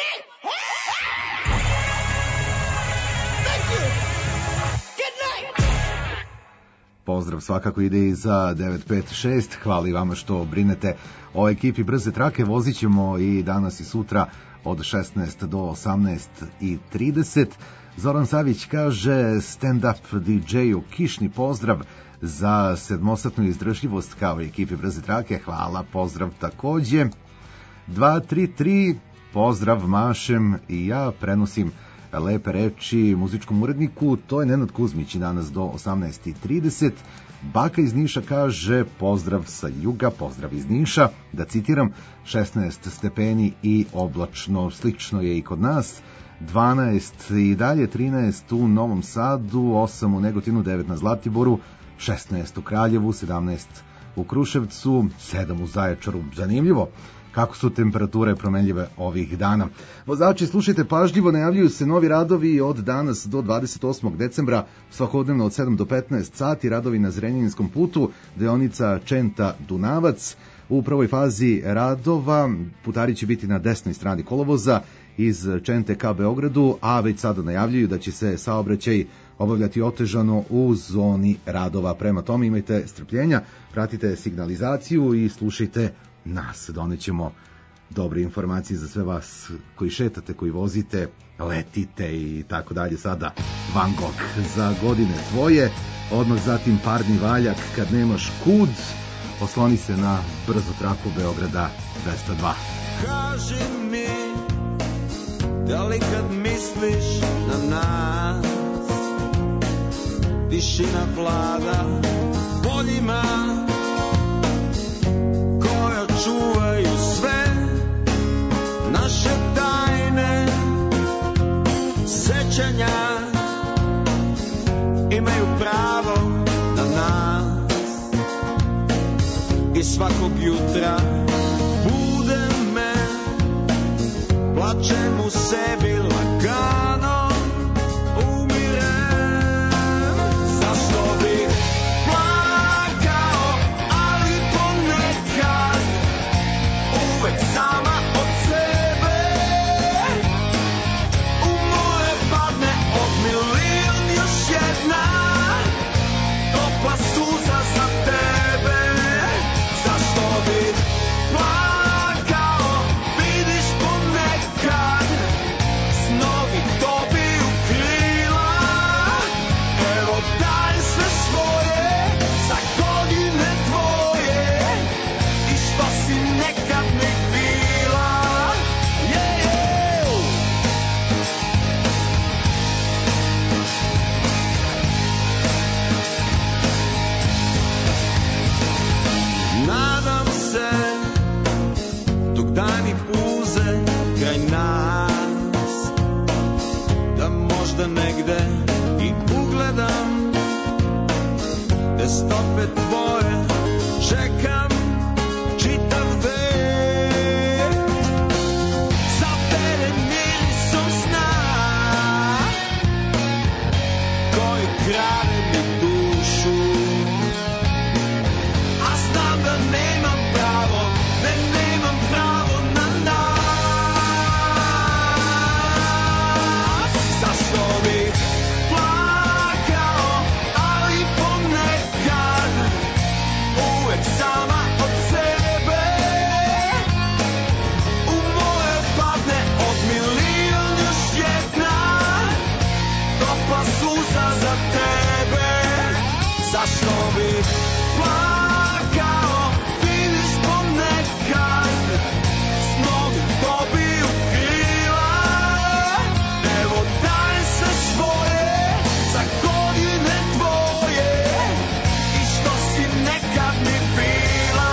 8. Thank you. Good night. Pozdrav svakako ide i za 956. Hvala i vama što brinete o ekipi Brze trake. Vozit ćemo i danas i sutra od 16 do 18:30. Zoran Savić kaže stand-up DJ-u kišni pozdrav za sedmosatnu izdržljivost kao i ekipi Brze trake. Hvala, pozdrav takođe. 233, pozdrav mašem i ja prenosim lepe reči muzičkom uredniku, to je Nenad Kuzmić i danas do 18:30. Baka iz Niša kaže pozdrav sa juga, pozdrav iz Niša, da citiram, 16 stepeni i oblačno, slično je i kod nas, 12 i dalje, 13 u Novom Sadu, 8 u Negotinu, 9 na Zlatiboru, 16 u Kraljevu, 17 u Kruševcu, 7 u Zaječaru, zanimljivo kako su temperature promenljive ovih dana. Vozači, slušajte pažljivo, najavljuju se novi radovi od danas do 28. decembra, svakodnevno od 7 do 15 sati, radovi na Zrenjaninskom putu, deonica Čenta-Dunavac. U prvoj fazi radova putari će biti na desnoj strani kolovoza iz Čente ka Beogradu, a već sada najavljuju da će se saobraćaj obavljati otežano u zoni radova. Prema tome imajte strpljenja, pratite signalizaciju i slušajte nas. Donećemo dobre informacije za sve vas koji šetate, koji vozite, letite i tako dalje. Sada Van Gogh za godine tvoje, odmah zatim Parni valjak kad nemaš kud, osloni se na brzu traku Beograda 202. Kaži mi, da li kad misliš na nas tišina vlada poljima koja čuvaju sve naše tajne sećanja, imaju pravo na nas i svakog jutra bude me, plačem u sebi lagano, umirem. Zašto bih plakao, ali ponekad uvek sama od sebe u moje padne od milion još jedna topla suza za tebe. Zašto bih plakao, vidiš ponekad snovi dobiju krila. Evo daj sve svoje za godine tvoje i što si nekad ne bila. Nadam se dok dani puze kraj nas, da možda negde i ugledam te stope tvoje, čekam čitav vek. Zaveren mirisom sna koji krade mi dušu, a znam da nemam pravo, ne nemam pravo na nas. Zašto bih plakao, ali ponekad uvek sama od sebe u moje padne od milion još jedna topla suza za tebe. Zašto bih plakao, vidiš ponekad snovi dobiju krila. Evo daj sve svoje za godine tvoje i što si nekad mi bila.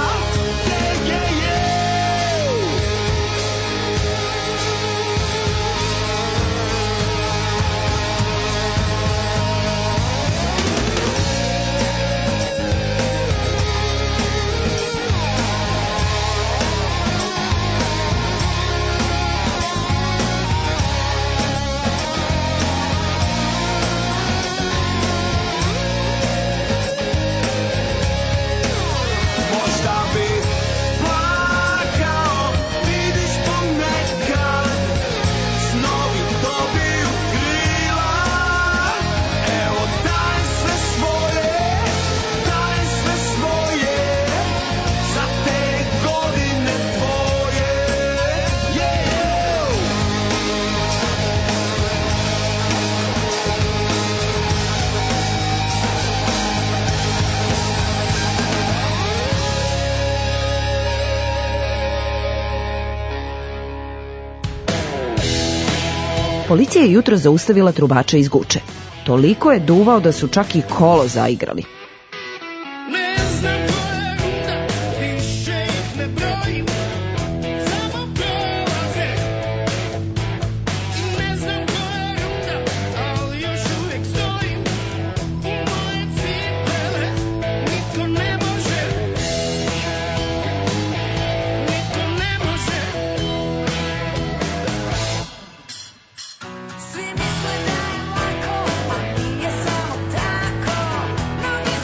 Možda bih plakao, vidiš ponekad snovi dobiju krila. Evo daj sve svoje za te godine tvoje. Policija je jutro zaustavila trubača iz Guče. Toliko je duvao da su čak i kolo zaigrali. Ne znam koja ruta, više ih ne brojim, samo prolaze. I ne znam koja ruta, ali još uvijek stojim u moje cipele. Niko ne može, niko ne može. Svi misle da je lako, a nije samo tako. Mnogi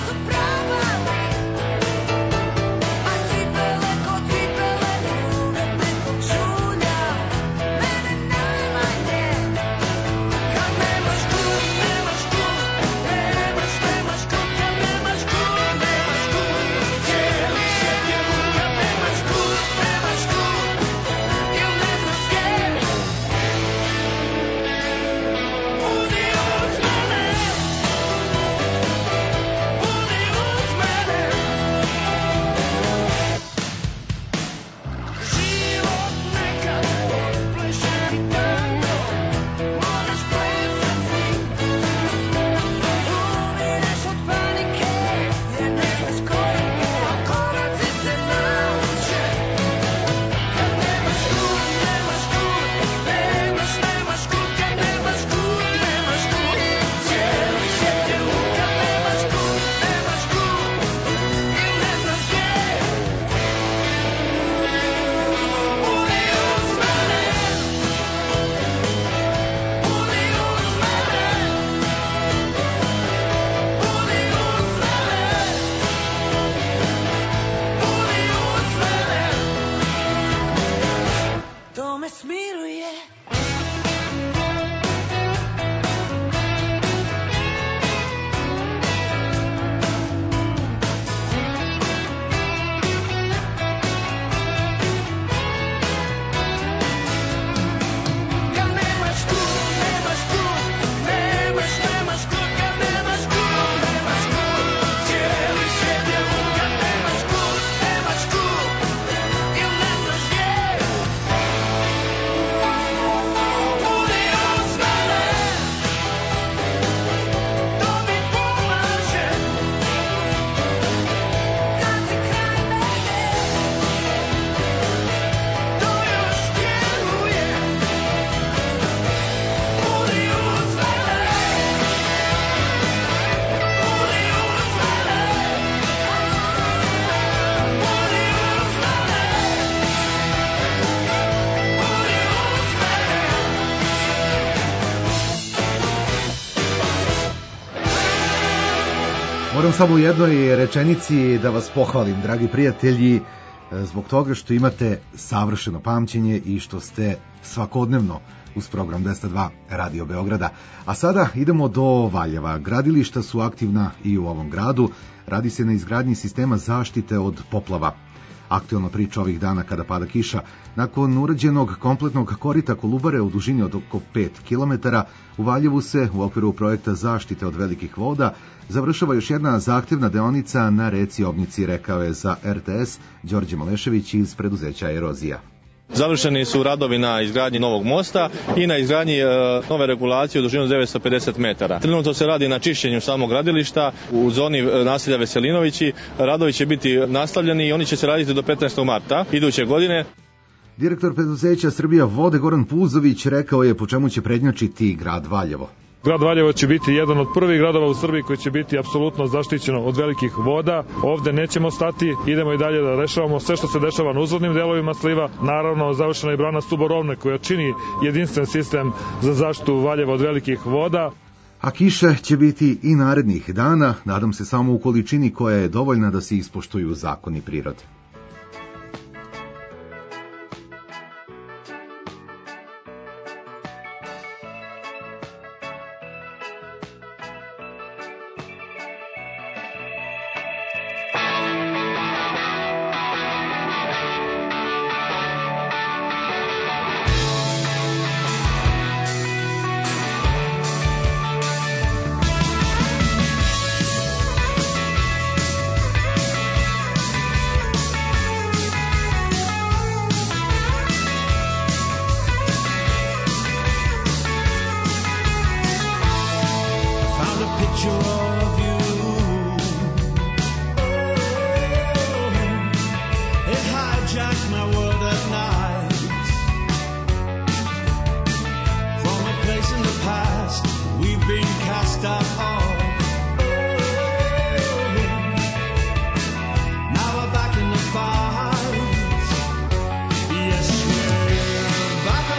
Moram samo u jednoj rečenici da vas pohvalim, dragi prijatelji, zbog toga što imate savršeno pamćenje i što ste svakodnevno uz program 202 Radio Beograda. A sada idemo do Valjeva. Gradilišta su aktivna i u ovom gradu. Radi se na izgradnji sistema zaštite od poplava. Aktualna priča ovih dana kada pada kiša. Nakon urađenog kompletnog korita Kolubare u dužini od oko 5 km, u Valjevu se u okviru projekta zaštite od velikih voda završava još jedna zahtevna deonica na reci Obnici, rekao je za RTS Đorđe Malešević iz preduzeća Erozija. Završeni su radovi na izgradnji novog mosta i na izgradnji nove regulacije u dužinu 950 metara. Trenutno se radi na čišćenju samog gradilišta u zoni naselja Veselinovići. Radovi će biti nastavljeni i oni će se raditi do 15. marta iduće godine. Direktor preduzeća Srbija vode Goran Puzović rekao je po čemu će prednjačiti grad Valjevo. Grad Valjevo će biti jedan od prvih gradova u Srbiji koji će biti apsolutno zaštićeno od velikih voda. Ovde nećemo stati, idemo i dalje da rešavamo sve što se dešava na uzvodnim delovima sliva. Naravno, završena je brana Stuborovne koja čini jedinstven sistem za zaštitu Valjeva od velikih voda. A kiše će biti i narednih dana, nadam se samo u količini koja je dovoljna da se ispoštuju zakoni prirode.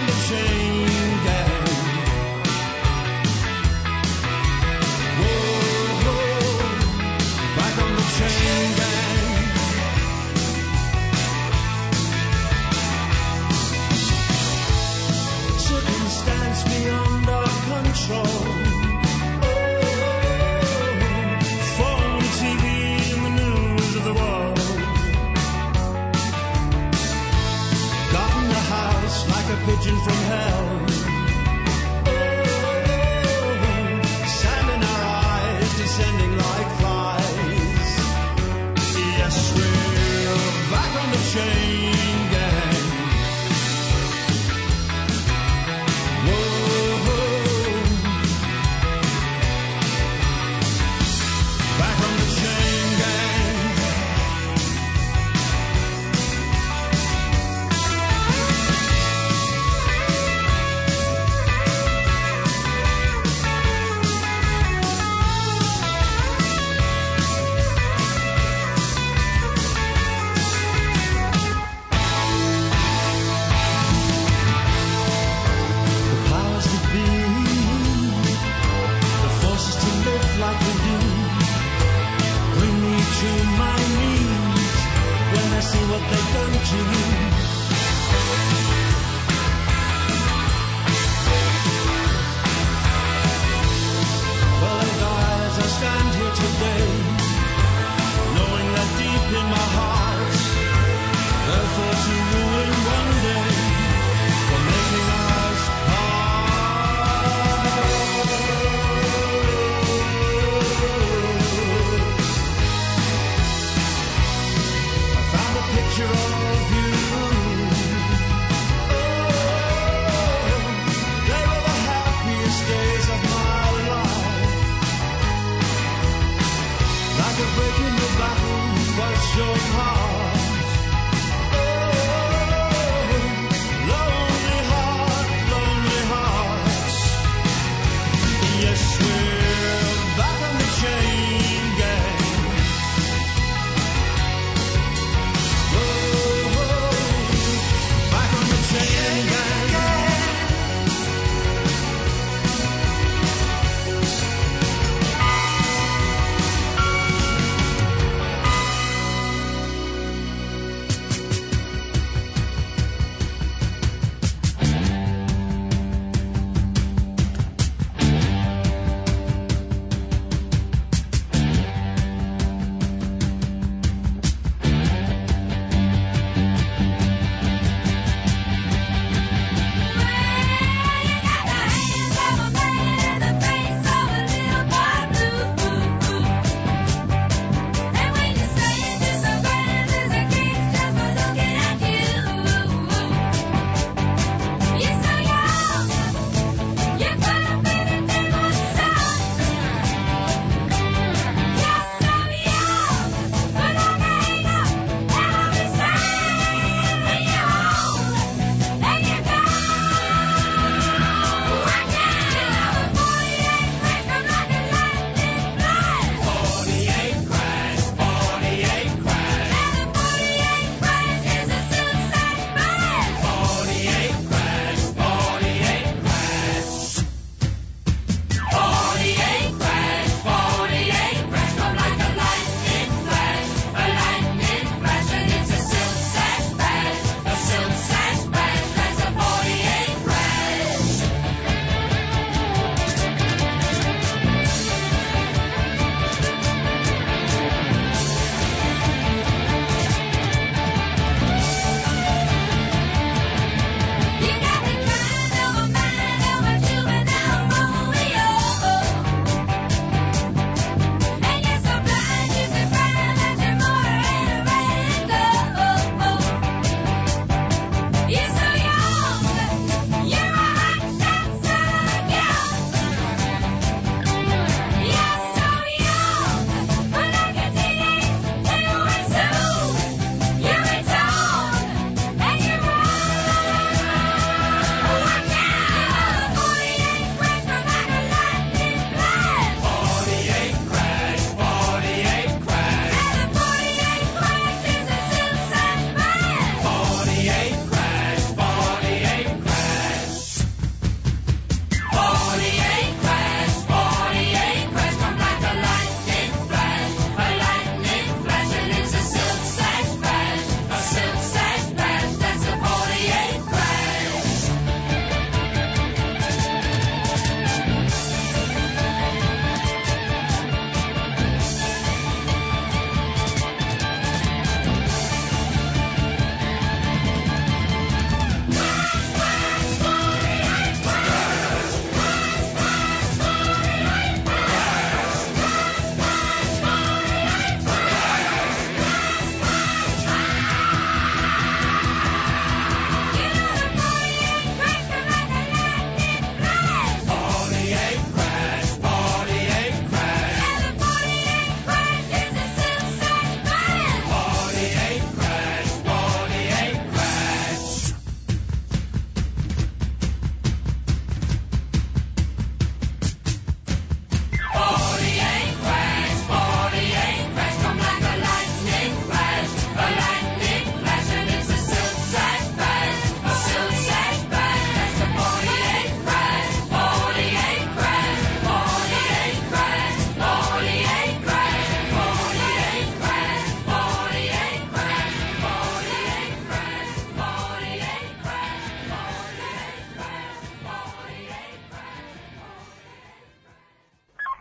Whoa.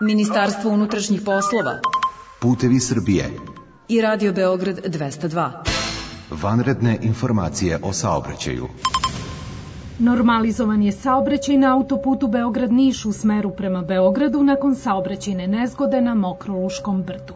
Ministarstvo unutrašnjih poslova Putevi Srbije i Radio Beograd 202. Vanredne informacije o saobraćaju. Normalizovan je saobraćaj na autoputu Beograd-Niš u smeru prema Beogradu nakon saobraćajne nezgode na Mokroluškom brdu.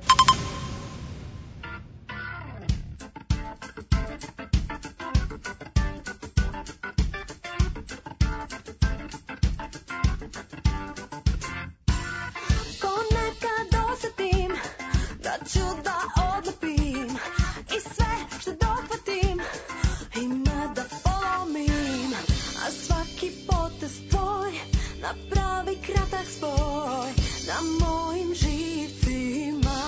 Ponekad osetim da ću da odlepim i sve što dohvatim ima da polomim, a svaki potez tvoj napravi kratak spoj na mojim živcima.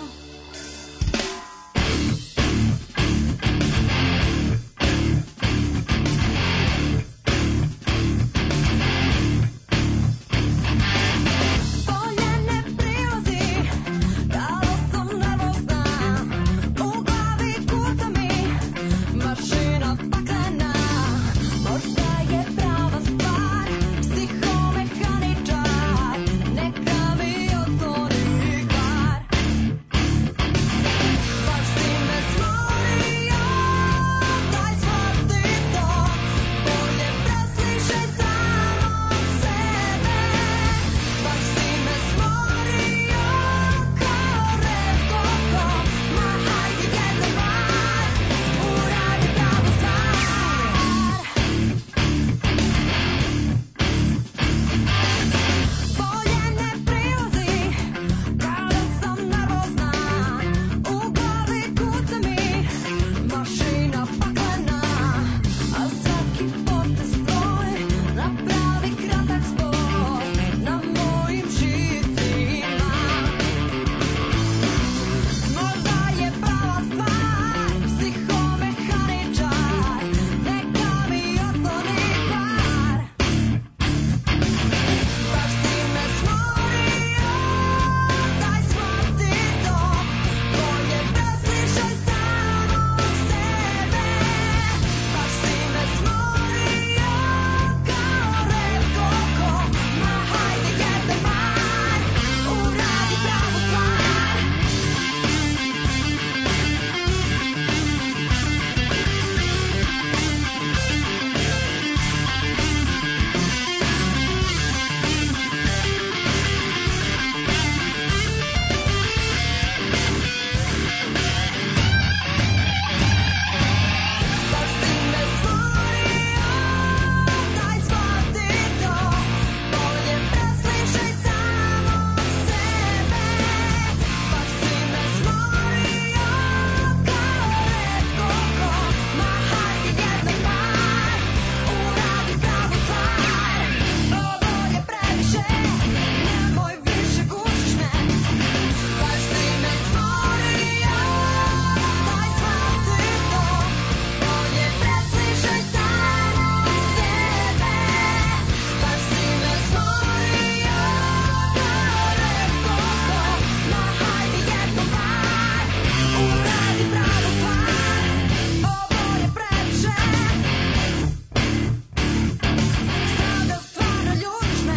Bolje ne prilazi, kao sam nervozna, u glavi kuca mi mašina paklena. Možda je prava stvar psihomehaničar, neka mi otvori kvar. Baš si me smorio, daj shvati to, bolje preslišaj samog sebe. Baš si me smorio, kao retko ko, ma hajde jedan bar, uradi pravu stvar. Bolje ne prilazi, kao sam nervozna, u glavi kuca mi mašina paklena, a svaki potez tvoj napravi kratak spoj na mojim živcima. Možda je prava stvar psihomehaničar, neka mi otvori kvar. Baš si me smorio, daj shvati to, bolje preslišaj samog sebe. Baš si me smorio, kao retko ko, ma hajde jedan bar, uradi pravu stvar. Baš si me smorio, daj shvati to, bolje preslišaj samog sebe. Baš si me smorio, kao retko ko, ma hajde jedan bar, uradi pravu stvar. Ovo je previše, nemoj više gušiš me. Baš si me smorio, daj shvati to, bolje preslišaj samog sebe. Baš si me smorio, kao retko ko, ma hajde jedan bar, uradi pravu stvar. Ovo je previše, sada stvarno ljubiš me.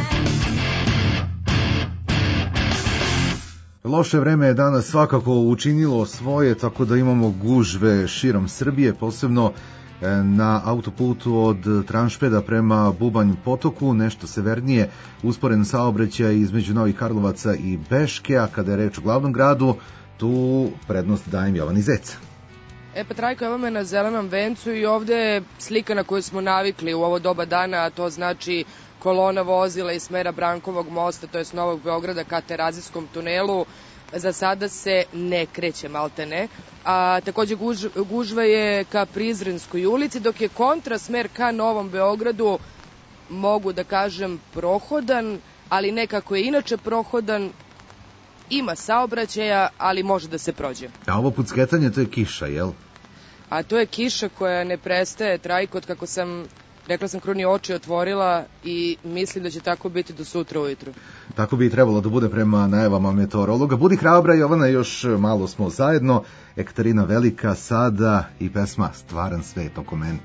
Loše vreme je danas svakako učinilo svoje, tako da imamo gužve širom Srbije, posebno na autoputu od Tranšpeda prema Bubanj potoku, nešto severnije, usporen saobraćaj između Novih Karlovaca i Beške, a kada je reč o glavnom gradu, tu prednost dajem Jovani Zeca. Pa Trajko, evo me na Zelenom vencu i ovde je slika na koju smo navikli u ovo doba dana, a to znači kolona vozila iz smera Brankovog mosta, to je s Novog Beograda ka Terazijskom tunelu. Za sada se ne kreće maltene. A takođe gužva je ka Prizrenskoj ulici, dok je kontrasmer ka Novom Beogradu, mogu da kažem, prohodan, ali ne kako je inače prohodan. Ima saobraćaja, ali može da se prođe. A ovo pucketanje, to je kiša, jel? A to je kiša koja ne prestaje, Trajko, od kako sam, rekla sam, kruni oči otvorila i mislim da će tako biti do sutra ujutru. Tako bi i trebalo da bude prema najavama meteorologa. Budi hrabra, Jovana, još malo smo zajedno. Ekaterina Velika sada i pesma Stvaran svet oko mene.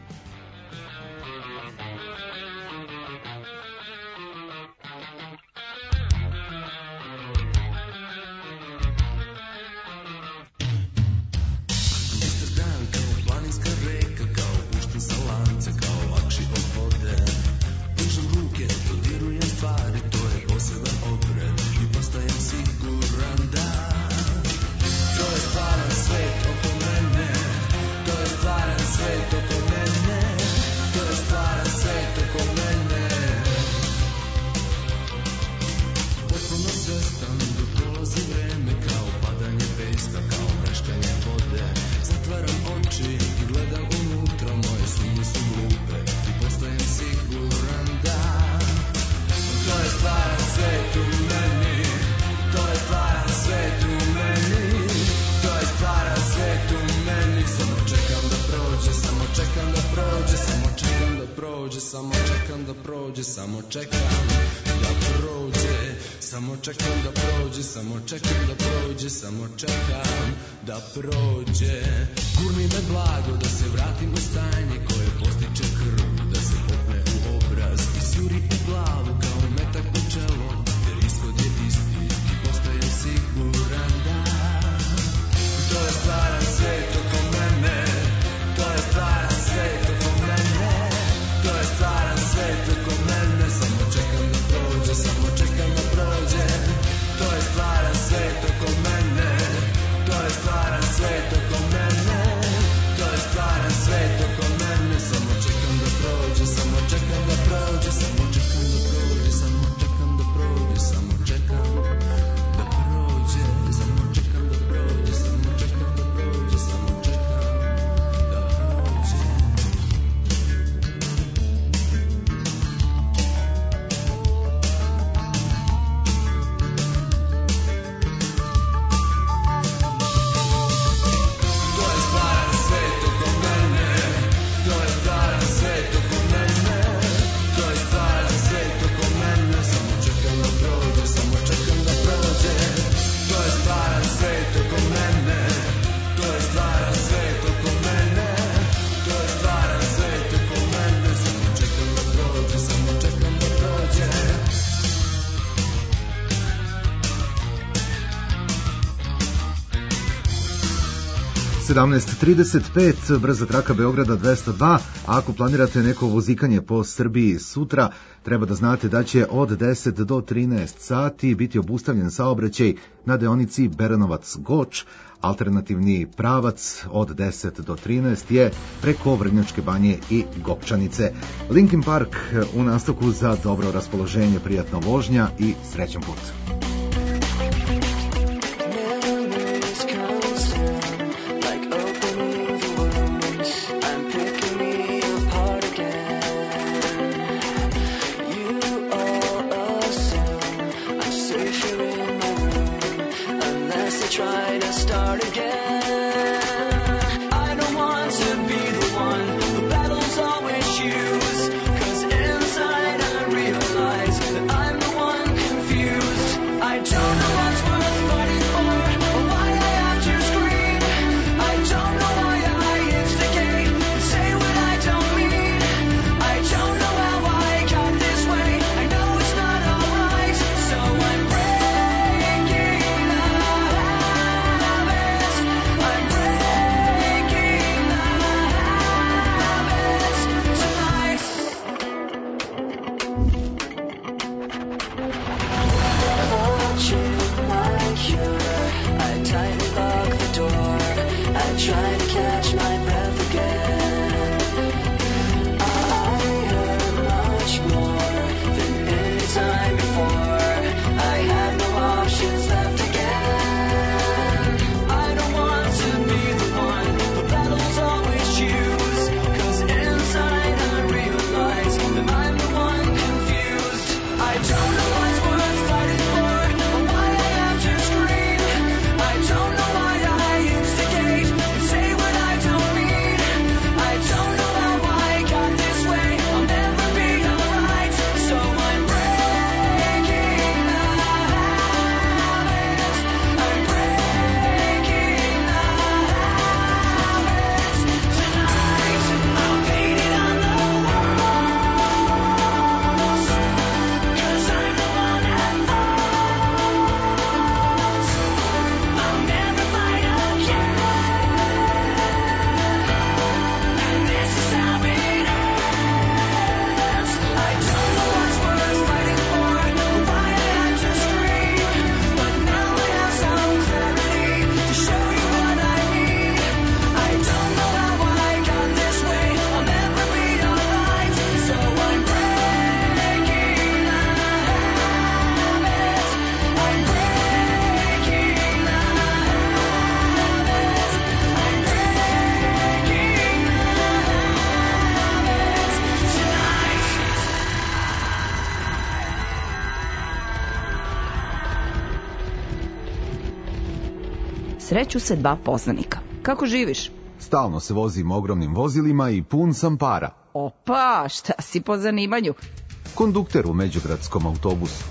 šestam, dok prolazi vreme kao padanje peska, kao mreštenje vode. Zatvaram oči i gledam unutra, moje sumnje su glupe i postajem siguran da to je stvaran svet u meni, to je stvaran svet u meni, to je stvaran svet u meni. Samo čekam da prođe, samo čekam da prođe, samo čekam da prođe, samo čekam da prođe, samo čekam da prođe, samo čekam da prođe, samo čekam da prođe, samo čekam da prođe. Gurni me blago da se vratim u stanje koje postiče krv, da se popne u obraz i sjuri u glavu kao metak u čelo, jer ishod je isti i postajem siguran da to je stvaran svet oko mene, to je stvaran svet oko mene, to je stvaran svet oko mene. Samo čekam da prođe, samo čekam da prođe, to je stvaran svet oko mene, to je stvaran svet oko mene, to je stvaran svet oko mene. Samo čekam da prođe, samo čekam da prođe, samo čekam da prođe, samo čekam da prođe, samo čekam da prođe, samo čekam da prođe, samo čekam da prođe, samo čekam da prođe. To je stvaran svet oko mene, to je stvaran svet oko mene, to je stvaran svet oko mene. Samo čekam da prođe, samo čekam da prođe, to je stvaran svet oko mene, to je stvaran svet oko mene, to je stvaran svet oko mene. Samo čekam da prođe, samo čekam da prođe. 17:35, brza traka Beograda 202. Ako planirate neko vozikanje po Srbiji sutra, treba da znate da će od 10 do 13 sati biti obustavljen saobraćaj na deonici Beranovac-Goč. Alternativni pravac od 10 do 13 je preko Vrnjačke banje i Gopčanice. Linkin Park u nastavku za dobro raspoloženje, prijatna vožnja i srećan put. Memories consume like opening the wounds. I'm picking me apart again. You all assume I'm safe here in my room unless I try to start again. I don't want to be the one the battles always choose, 'cause inside I realize that I'm the one confused. I don't know what's worth fighting for, or why I have to scream. I don't know why I instigate and say what I don't mean. I don't know how I got this way. I know it's not alright, so I'm breaking the habits. I'm breaking the habits tonight. Watching sreću se 2 poznanika. Kako živiš? Stalno se vozim ogromnim vozilima i pun sam para. Opa, šta si po zanimanju? Kondukter u međugradskom autobusu.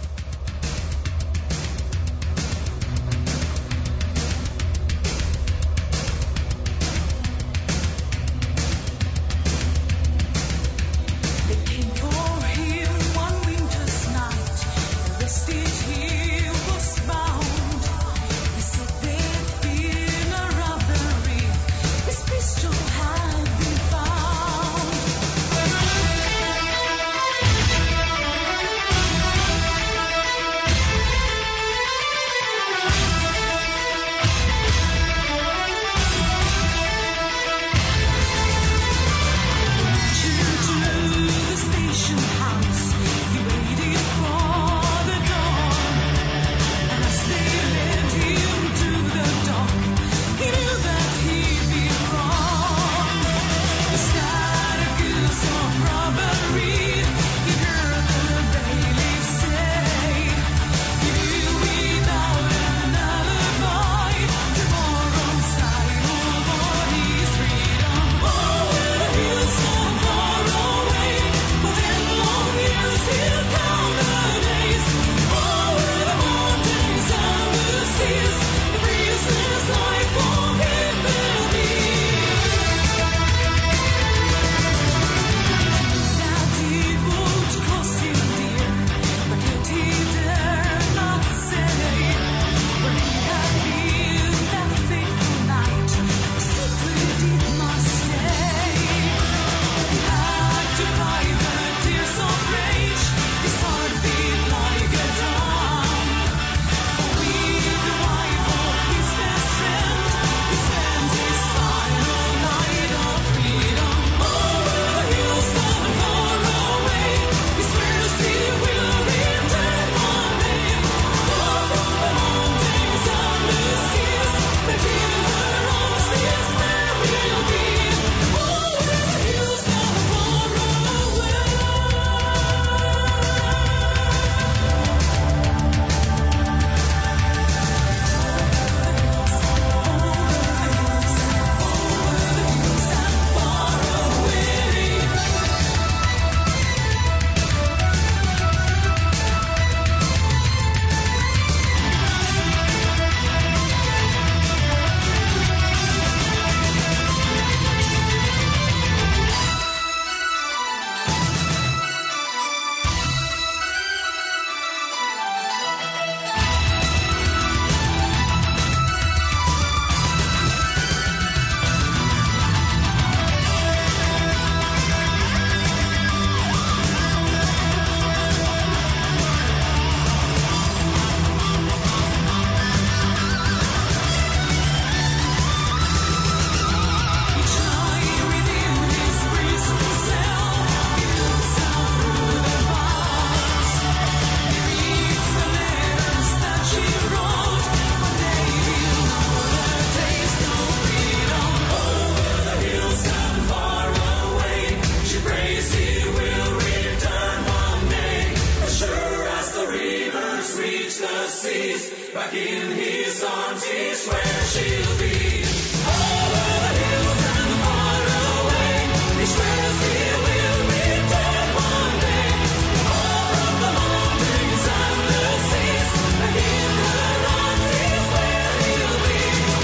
Back in his arms is where she'll be. Over the hills and far away, he swears he will return one day. All from the mountains and the seas, back in her arms is where he'll be.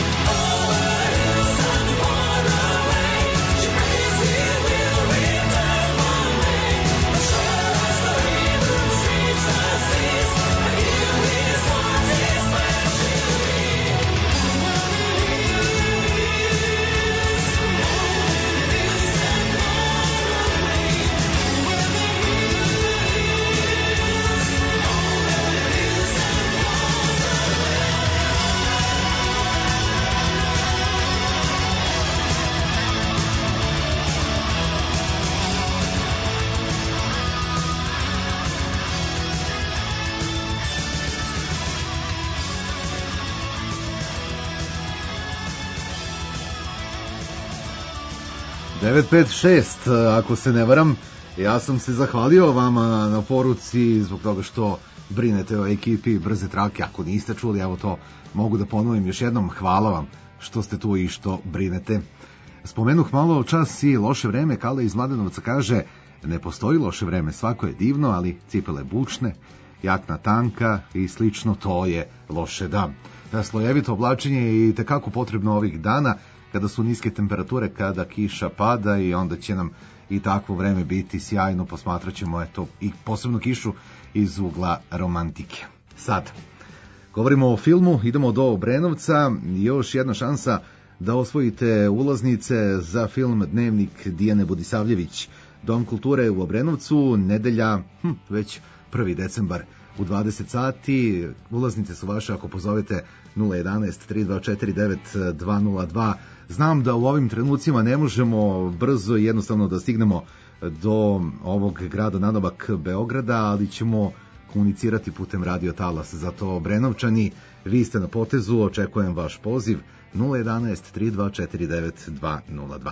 Over the hills and far away, she prays he will return one day. As sure as the rivers reach the seas, back in his arms is where she'll be. Devet, pet, šest, ako se ne varam, ja sam se zahvalio vama na poruci zbog toga što brinete o ekipi Brze trake. Ako niste čuli, evo to mogu da ponovim još jednom. Hvala vam što ste tu i što brinete. Spomenuh malo čas i loše vreme. Kale iz Mladenovca kaže: ne postoji loše vreme, svako je divno, ali cipele bučne, jakna tanka i slično, to je loše, da. Slojevito oblačenje je i tekako potrebno ovih dana, kada su niske temperature, kada kiša pada, i onda će nam i takvo vreme biti sjajno. Posmatrat ćemo i posebno kišu iz ugla romantike. Sad, govorimo o filmu, idemo do Obrenovca. Još jedna šansa da osvojite ulaznice za film Dnevnik Dijane Budisavljević. Dom kulture u Obrenovcu, nedelja, već 1. decembar u 20 sati. Ulaznice su vaše ako pozovete 011 3249 202. Znam da u ovim trenucima ne možemo brzo i jednostavno da stignemo do ovog grada nadomak Beograda, ali ćemo komunicirati putem radio talasa. Zato Obrenovčani, vi ste na potezu, očekujem vaš poziv 011 3249 202.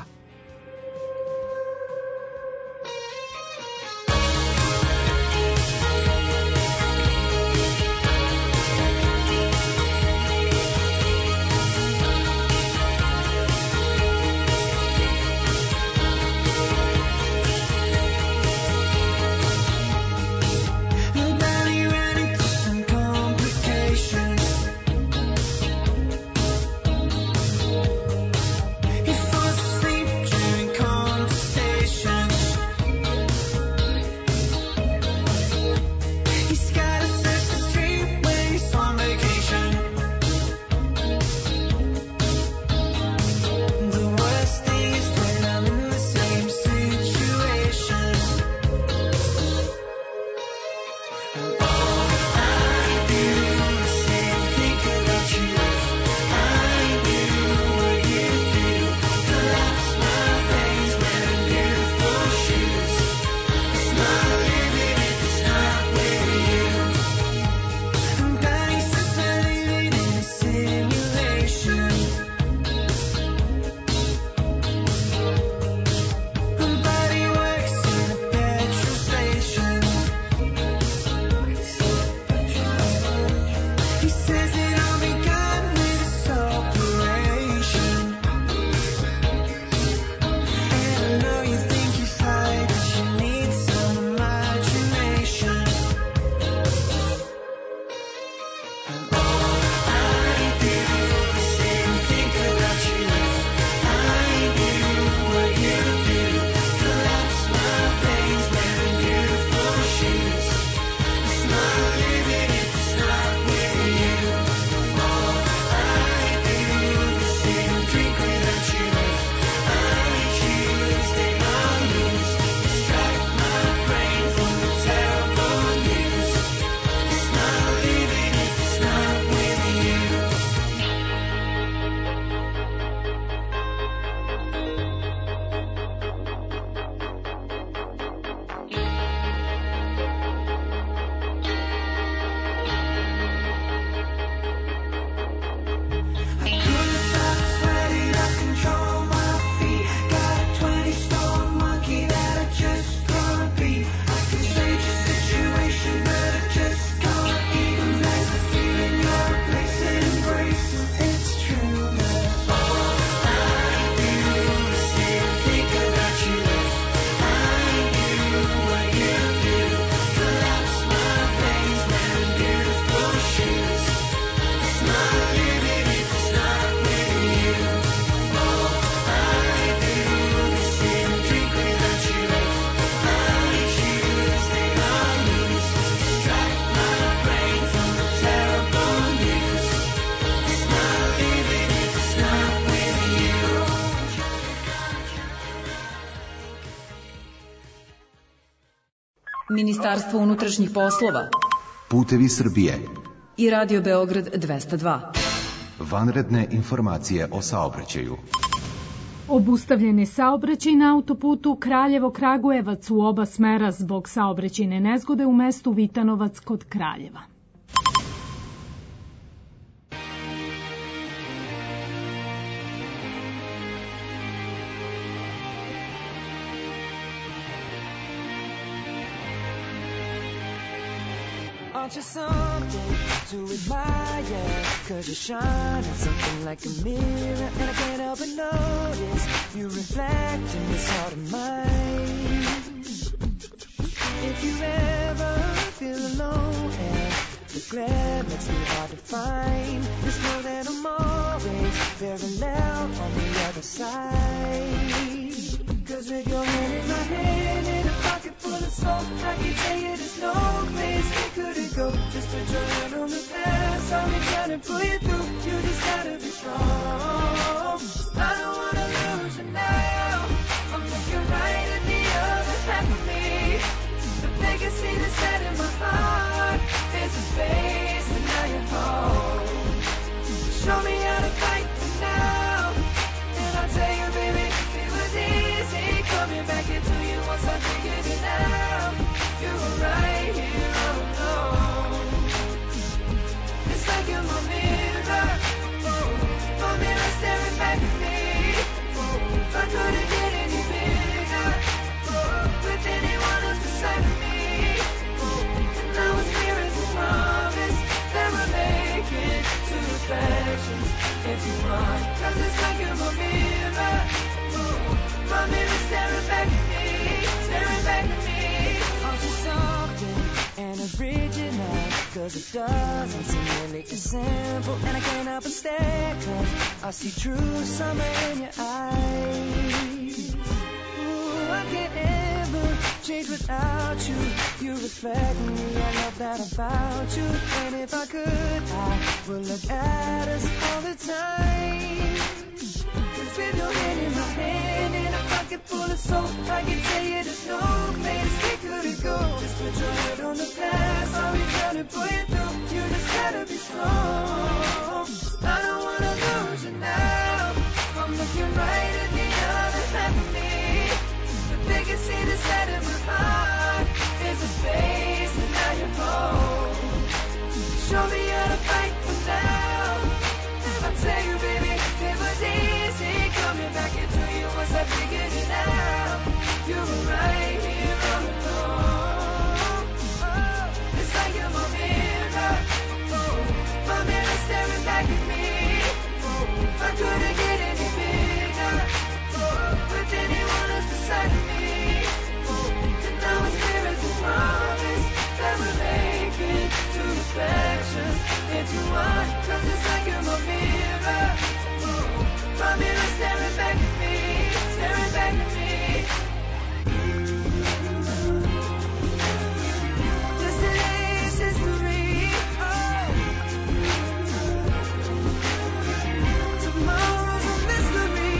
Ministarstvo unutrašnjih poslova, Putevi Srbije i Radio Beograd 202. Vanredne informacije o saobraćaju. Obustavljen je saobraćaj na autoputu Kraljevo-Kragujevac u oba smera zbog saobraćajne nezgode u mestu Vitanovac kod Kraljeva. Aren't you something to admire? 'Cause you shine at something like a mirror, and I can't help but notice you reflect in this heart of mine. If you ever feel alone and regret makes me hard to find, just know that I'm always very loud on the other side. 'Cause with your hand in my hand and a pocket full of soap, I can tell you there's no place we couldn't go. Just put your hand on the past, I'll be trying to pull you through. You just gotta be strong. I don't wanna lose you now. I'm looking right at the other half of me. The vacancy that's set in my heart is a space, and now you're home. Show me how to fight for now, and I'll tell you, baby, it was easy coming back into you once I figured it out. You were right here all alone. It's like you're my mirror, my mirror staring back at me. I couldn't get any bigger with anyone else beside me. And now it's clear as a promise that we're making two reflections into one. 'Cause it's like you're my mirror staring back at me, staring back at me. Aren't you something and original? 'Cause it doesn't seem really as simple, and I can't help but stare, 'cause I see true summer in your eyes. Ooh, I can't ever change without you. You reflect me, I love that about you. And if I could, I would look at us all the time. 'Cause with your hand in my hand and a pocket full of soap, I can tell you there's no place we couldn't go. Just put your head on the past, I'll be trying to pull you through. You just gotta be strong. I don't wanna lose you now. I'm looking right at the other half of me. The vacancy that's set in my heart is a space, and now you're home. Show me how to fight for now. I'll tell you, baby, it was easy coming back into you once I figured it out. You were right here all along. Oh, it's like you're my mirror staring back at me. I couldn't get any bigger with anyone else beside me. And now it's clear as a promise that we're making two reflections into one. 'Cause it's like you're my mirror staring back at me, staring back at me. Yesterday's history. Tomorrow's a mystery.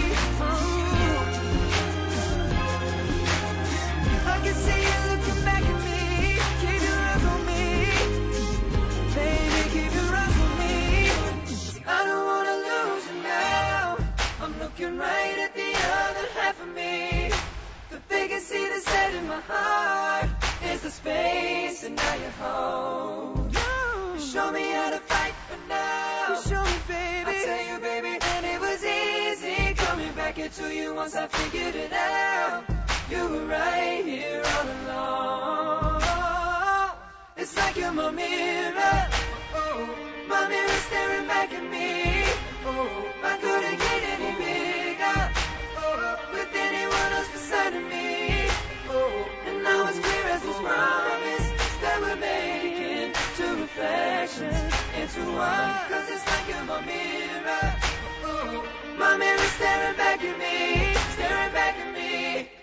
I can see you looking back at me. Keep your eyes on me, baby. Keep your eyes on me. I don't wanna lose you now. I'm looking right at the other half of me. The vacancy that's set in my heart is the space, and now you're home. You show me how to fight for now. You show me, baby. I tell you, baby, and it was easy coming back into you once I figured it out. You were right here all along. It's like you're my mirror staring back at me. I couldn't get any bigger with anyone else beside me. And now it's clear as this promise that we're making two reflections into one. 'Cause it's like you're my mirror staring back at me, staring back at me.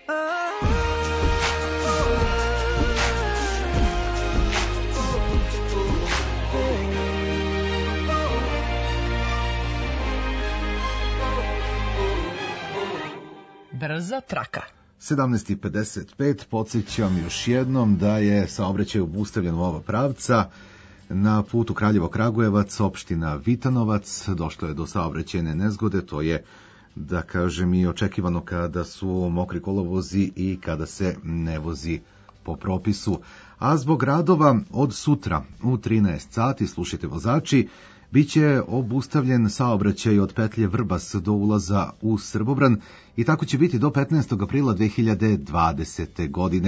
Brza traka. 17:55, podsjećam još jednom da je saobraćaj obustavljen u oba pravca. Na putu Kraljevo-Kragujevac, opština Vitanovac, došlo je do saobraćajne nezgode, to je, da kažem, i očekivano kada su mokri kolovozi i kada se ne vozi po propisu. A zbog radova od sutra u 13 sati, slušajte vozači, biće obustavljen saobraćaj od petlje Vrbas do ulaza u Srbobran i tako će biti do 15. aprila 2020. godine.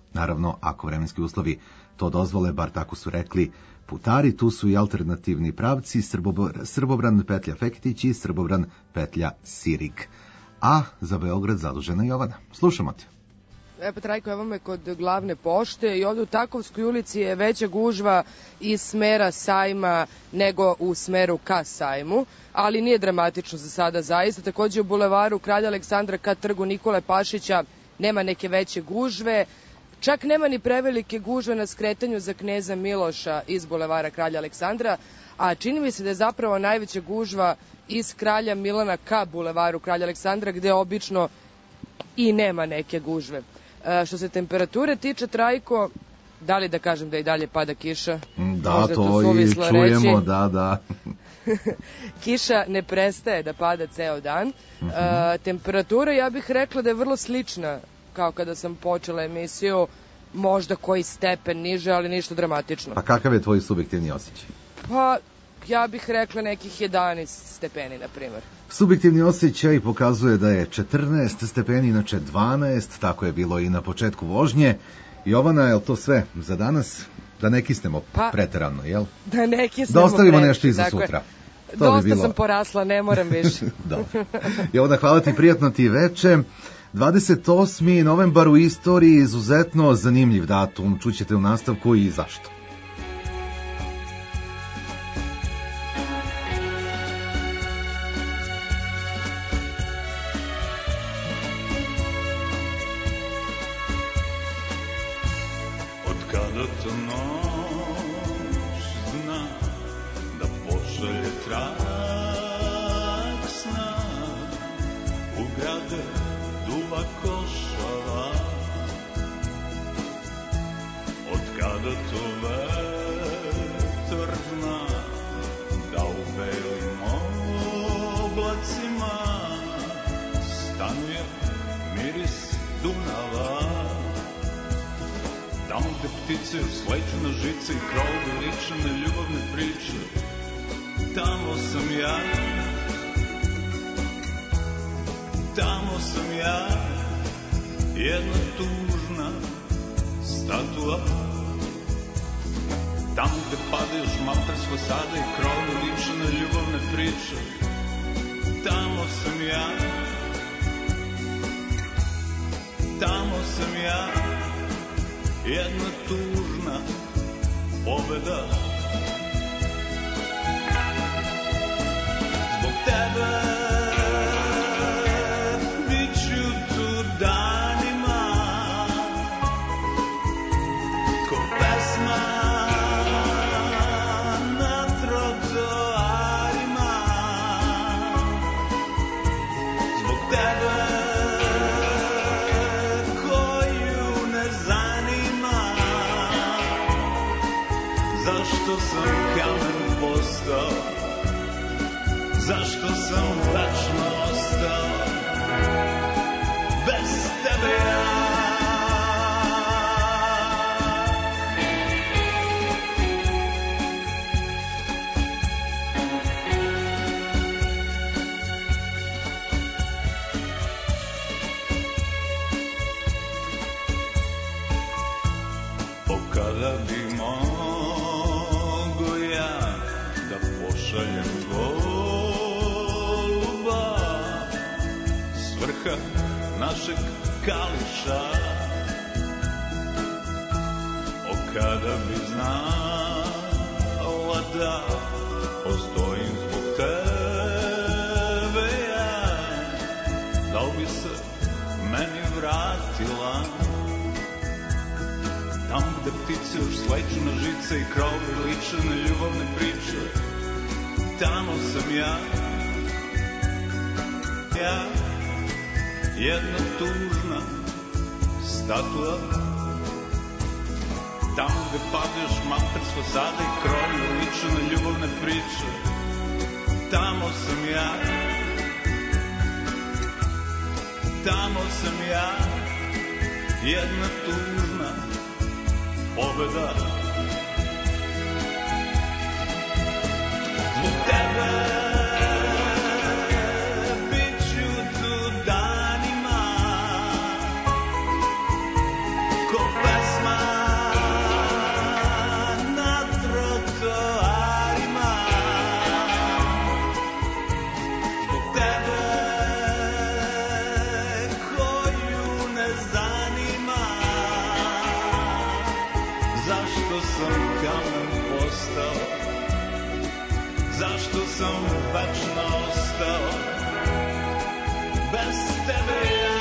Naravno, ako vremenski uslovi to dozvole, bar tako su rekli putari, tu su i alternativni pravci Srbobran petlja Feketić i Srbobran petlja Sirig. A za Beograd zadužena Jovana. Slušamo te. Pa Trajko, evo me kod glavne pošte i ovde u Takovskoj ulici je veća gužva iz smera sajma nego u smeru ka sajmu, ali nije dramatično za sada zaista. Takođe u bulevaru Kralja Aleksandra ka trgu Nikole Pašića nema neke veće gužve. Čak nema ni prevelike gužve na skretanju za Kneza Miloša iz bulevara Kralja Aleksandra, a čini mi se da je zapravo najveća gužva iz Kralja Milana ka bulevaru Kralja Aleksandra, gde obično i nema neke gužve. Što se temperature tiče, Trajko, da li da kažem da i dalje pada kiša? Da, Možda to i suvislo čujemo, reći. da. Kiša ne prestaje da pada ceo dan. Temperatura, ja bih rekla da je vrlo slična kao kada sam počela emisiju, možda koji stepen niže, ali ništa dramatično. A kakav je tvoj subjektivni osjećaj? Pa, ja bih rekla nekih 11 stepeni, na primjer. Subjektivni osjećaj pokazuje da je 14 stepeni, inače 12, tako je bilo i na početku vožnje. Jovana, je li to sve za danas? Da ne kisnemo preterano, jel? Da ne kisnemo Da ostavimo previše, nešto i za tako je. sutra. Dosta sam porasla, ne moram više. Dobro. Jovana, hvala ti, prijatno ti veče. 28. novembar u istoriji, izuzetno zanimljiv datum. Čućete u nastavku i zašto. Od kada to noć zna da pošalje trak sna u grade duva košava, od kada to vetar zna da u belim oblacima stanuje miris Dunava. Tamo gde ptice sleću na žice i krovovi liče na ljubavne priče, tamo sam ja, tamo sam ja, jedna tužna statua. Tamo gde padaju šmaper s fasade i krovovi liče na ljubavne priče, tamo sam ja, tamo sam ja, jedna tužna pobeda. Zbog tebe bit ću tu danima, ko pesma na trotoarima. Zbog tebe zašto sam kamen postao, zašto sam večno ostao bez tebe ja. O kada bi šaljem goluba s vrha našeg kališa. O kada bi znala da postojim zbog tebe ja, da li bi se meni vratila tamo gde ptice još sleću na žice i krovovi liče na ljubavne priče. Tamo sam ja, ja, jedna tužna statua. Tamo gde padeš mater s fasade i krovi liče na ljubavne priče. Tamo sam ja, tamo sam ja, jedna tužna pobeda. Zbog tebe bit ću tu danima, ko pesma sam večno ostao bez tebe ja.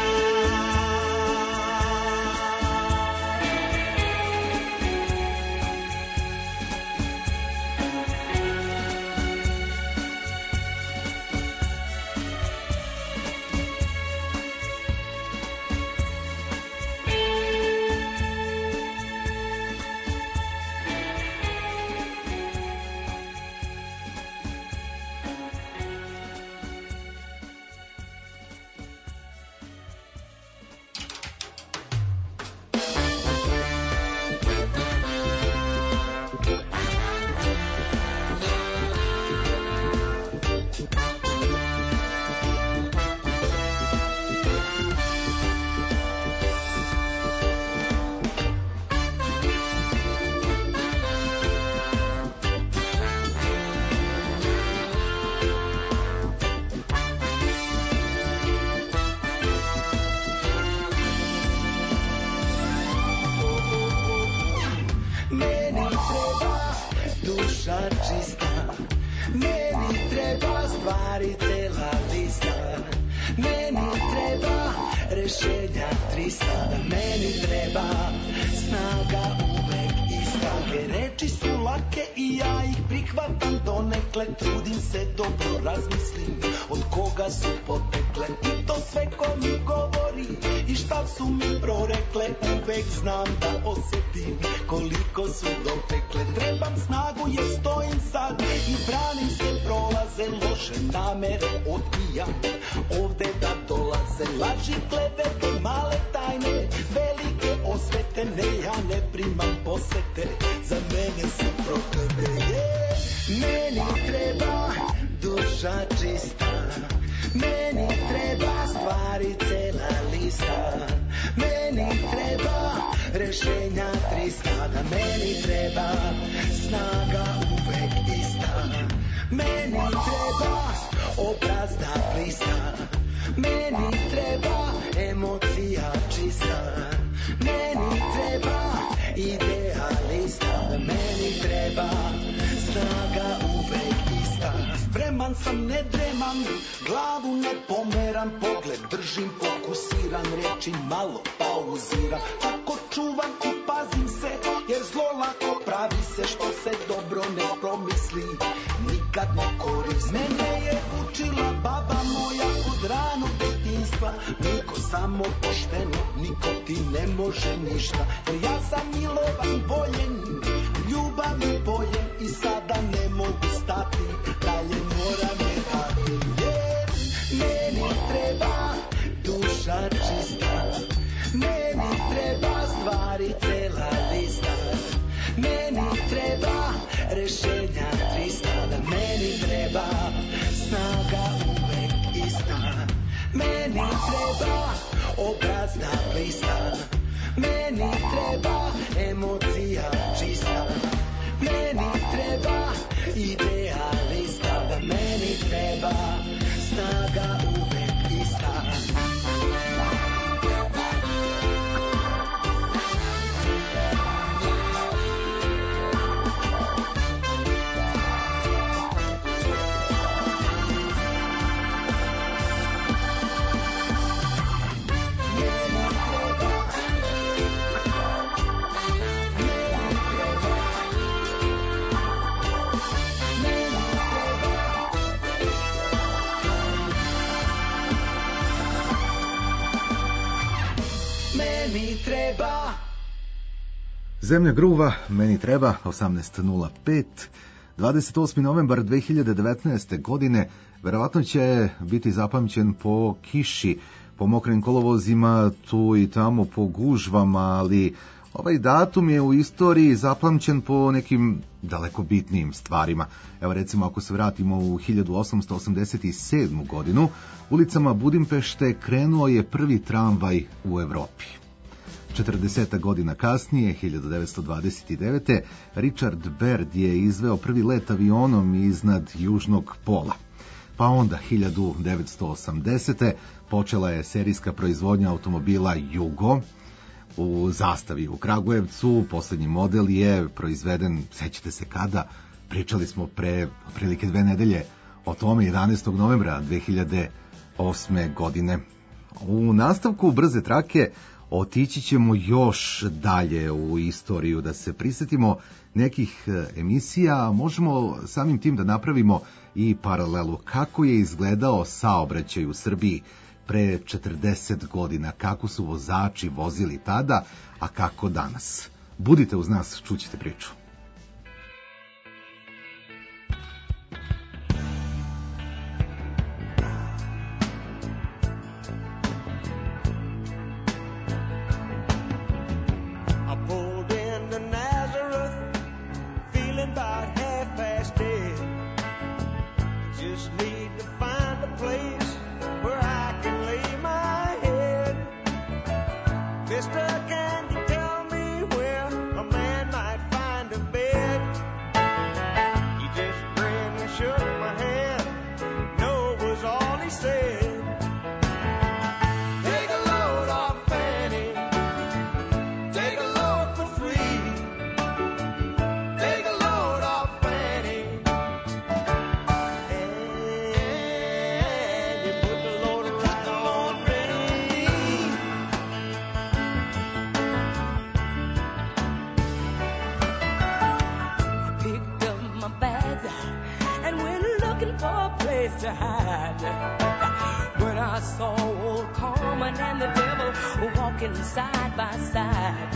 Zemlja gruva, meni treba, 18.05, 28. novembar 2019. godine, verovatno će biti zapamćen po kiši, po mokrim kolovozima, tu i tamo po gužvama, ali ovaj datum je u istoriji zapamćen po nekim daleko bitnijim stvarima. Evo recimo ako se vratimo u 1887. godinu, ulicama Budimpešte krenuo je prvi tramvaj u Evropi. 40 godina kasnije, 1929. Richard Baird je izveo prvi let avionom iznad južnog pola. Pa onda 1980. počela je serijska proizvodnja automobila Jugo u Zastavi u Kragujevcu. Poslednji model je proizveden, sećate se kada, pričali smo pre otprilike 2 nedelje o tome 11. novembra 2008. godine. U nastavku brze trake otići ćemo još dalje u istoriju, da se prisetimo nekih emisija, možemo samim tim da napravimo i paralelu kako je izgledao saobraćaj u Srbiji pre 40 godina, kako su vozači vozili tada, a kako danas. Budite uz nas, čućete priču. I pulled into Nazareth, feeling about half-past dead. Just need to find a place where I can lay my head. Mister, can you tell me where a man might find a bed? He just grinned and shook my hand. No was all he said. Take a load off Fanny. Take a load for free. Take a load off Fanny. And you put the load right on me. I picked up my bags and went looking for a place to hide. When I saw old Carmen and the devil walking side by side,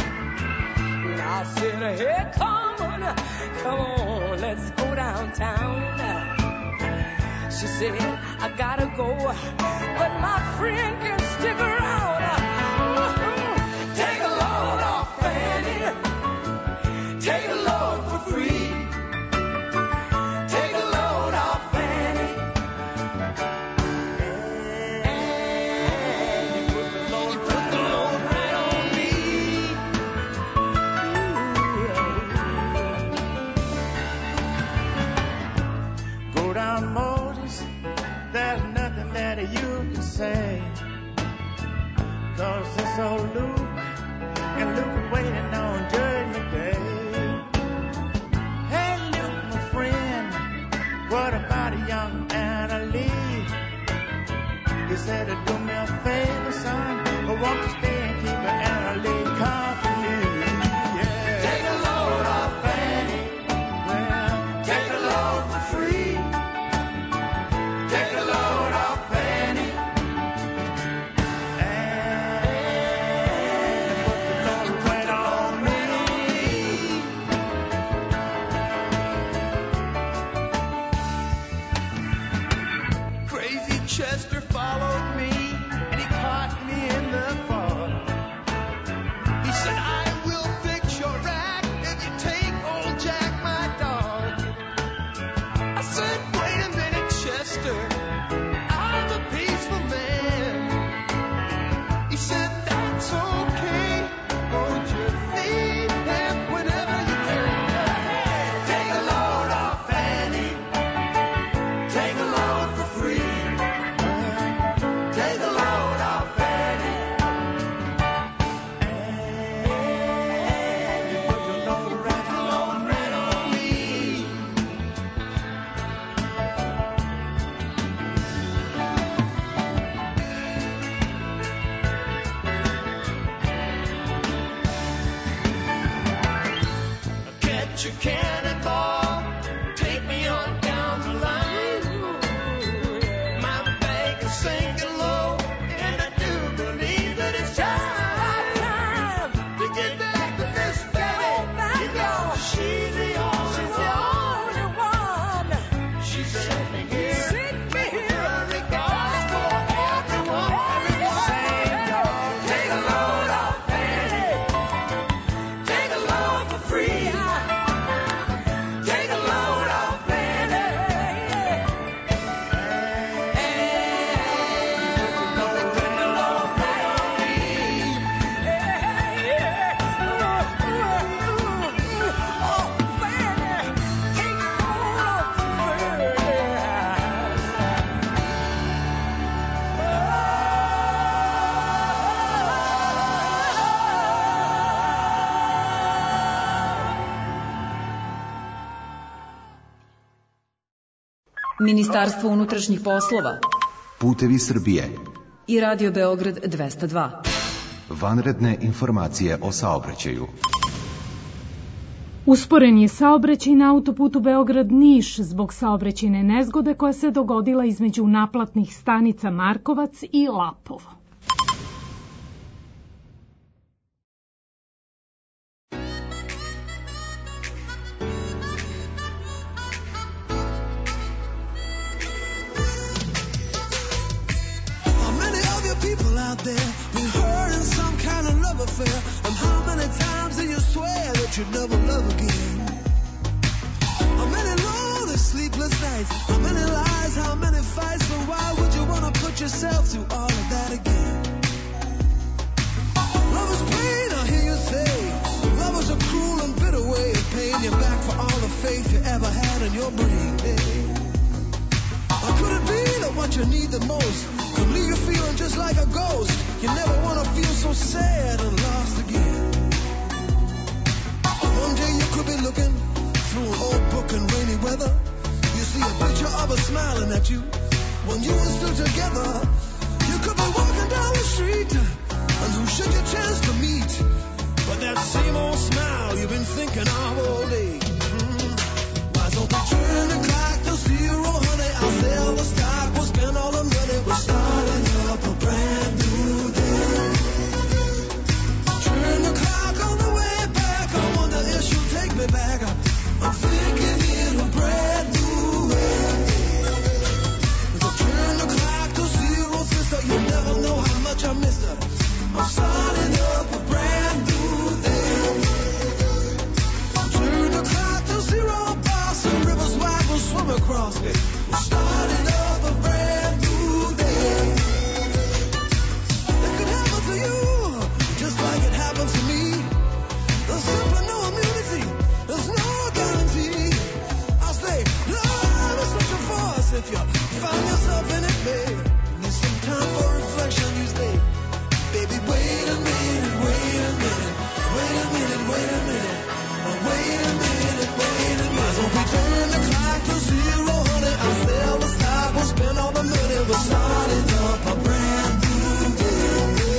I said, hey Carmen, come on, let's go downtown. She said, I gotta go, but my friend can stick around. Take a load off Fanny. Take a load for free. Take a load off Fanny. And you put the load right on me. Go down, Moses. There's nothing that you can say. 'Cause this old Luke and Luke waiting on Judgment Day. Hey, Luke, my friend, what about a young Anna Lee? He said, do me a favor, son, I want to stay and keep Anna Lee company. Yeah. Take a load off Fanny. Well, Take a load for free. Take a load off Fanny. right on me. Crazy Chester followed me, and he caught me in the fog. He said, I will fix your rack if you take old Jack, my dog. I said, wait a minute, Chester, I'm a peaceful man. He said, that's okay, won't you feed him whenever you can? Take a load off Fanny. Take a load for free. Ministarstvo unutrašnjih poslova Putevi Srbije. i Radio Beograd 202. Vanredne informacije o saobraćaju. Usporen je saobraćaj na autoputu Beograd-Niš zbog saobraćajne nezgode koja se dogodila između naplatnih stanica Markovac i Lapovo. How many of you people out there been hurt in some kind of love affair? And how many times did you swear that you'd never love again? How many lonely sleepless nights? How many lies? How many fights? But why would you want to put yourself through all of that again? Love is pain, I hear you say. Love is a cruel and bitter way of paying you back for all the faith you ever had in your brain. Or could it be that what you need the most could leave you feeling just like a ghost? You never want to feel so sad and lost again. One day you could be looking through an old book in rainy weather. You see a picture of her smiling at you when you were still together. You could be walking down the street and who should you chance to meet? But that same old smile you've been thinking of all day. Why don't we turn the clock to zero, honey? I'll sell the stock, we'll spend all the money. We're starting up a brand new day. Turn the clock on the way back. I wonder if she'll take me back. I'm thinking in a brand new way. Turn the clock to zero, sister. You never know how much I miss her. I'm starting up a brand new day. Turn the clock to zero, boss. The river's wide, we'll swim across it. We're starting up a brand new day. It could happen to you, just like it happened to me. There's simply no immunity. There's no guarantee. I'll say, love is such a force. If you find yourself in it, babe, need some time for reflection, you say, baby, wait a minute, wait a minute, wait a minute, wait a minute, wait a minute, wait a minute. Why don't we turn the clock to zero, honey? I'll sell the stock, we'll spend all the money. We're starting up a brand new day.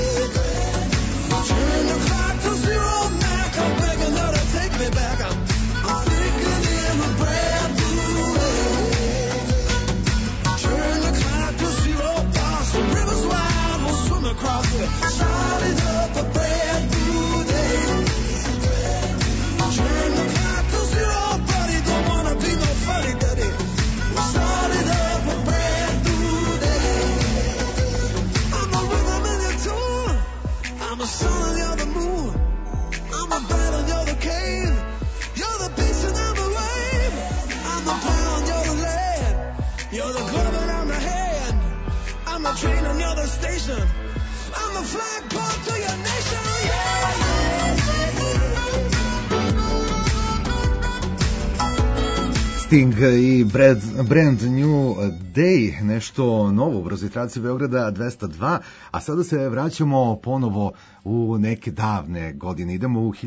Turn the clock to zero, Mac. I'm begging her to take me back. I'm thinking in a brand new way. Turn the clock to zero, boss. The river's wide, we'll swim across it. Starting up a brand new day. Turn the clock to zero, buddy. Don't wanna be no fuddy-duddy. We're starting up a brand new day. I'm the rhythm in your tune. I'm the sun and you're the moon. I'm the bed and you're the cave. You're the beach and I'm the wave. I'm the pound, you're the land. You're the glove and I'm the hand. I'm the train and you're the station. I'm the flagpole to your nation. Yeah, Sting i Brand New Day, nešto novo u brzi traci Beograda 202, a sada se vraćamo ponovo u neke davne godine. Idemo u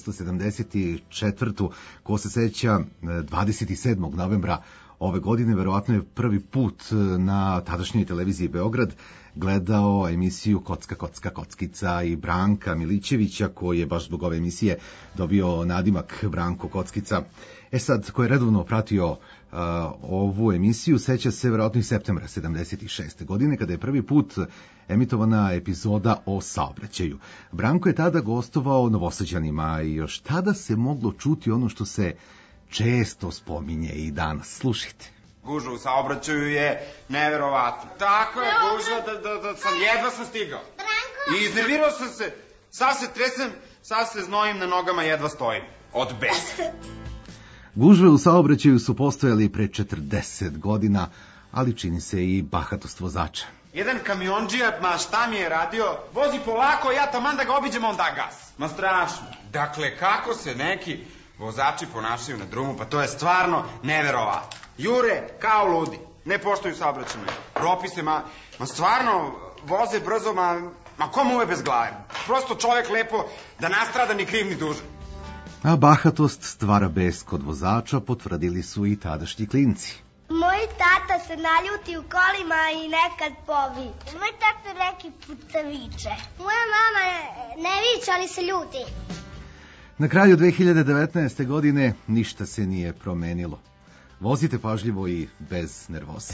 1974. Ko se seća, 27. novembra ove godine, verovatno je prvi put na tadašnjoj televiziji Beograd gledao emisiju Kocka, kocka, kockica i Branka Milićevića, koji je baš zbog ove emisije dobio nadimak Branko Kockica. E sad, ko je redovno pratio ovu emisiju, seća se verovatno i septembra 76. godine, kada je prvi put emitovana epizoda o saobraćaju. Branko je tada gostovao Novosađanima i još tada se moglo čuti ono što se često spominje i danas. Slušajte. Gužva u saobraćaju je neverovatno. Tako je, gužva, jedva sam stigao. I iznervirao sam se, sad se tresem, sad se znojim na nogama, jedva stojim. Od besa. Gužve u saobraćaju su postojali pre 40 godina, ali čini se i bahatost vozača. Jedan kamionđija, ma šta mi je radio, vozi polako, ja taman da ga obiđem, on da gas. Ma strašno. Dakle, kako se neki vozači ponašaju na drumu, pa to je stvarno neverovatno. Jure kao ludi, ne poštuju saobraćajne propise, ma stvarno voze brzo, ma ko mu je bez glave? Prosto čovek lepo da nastrada ni kriv ni dužan. A bahatost stvara bes kod vozača, potvrdili su i tadašnji klinci. Moj tata se naljuti u kolima i nekad povi. Moj tata neki puta viče. Moja mama ne viče, ali se ljuti. Na kraju 2019. godine ništa se nije promenilo. Vozite pažljivo i bez nervoze.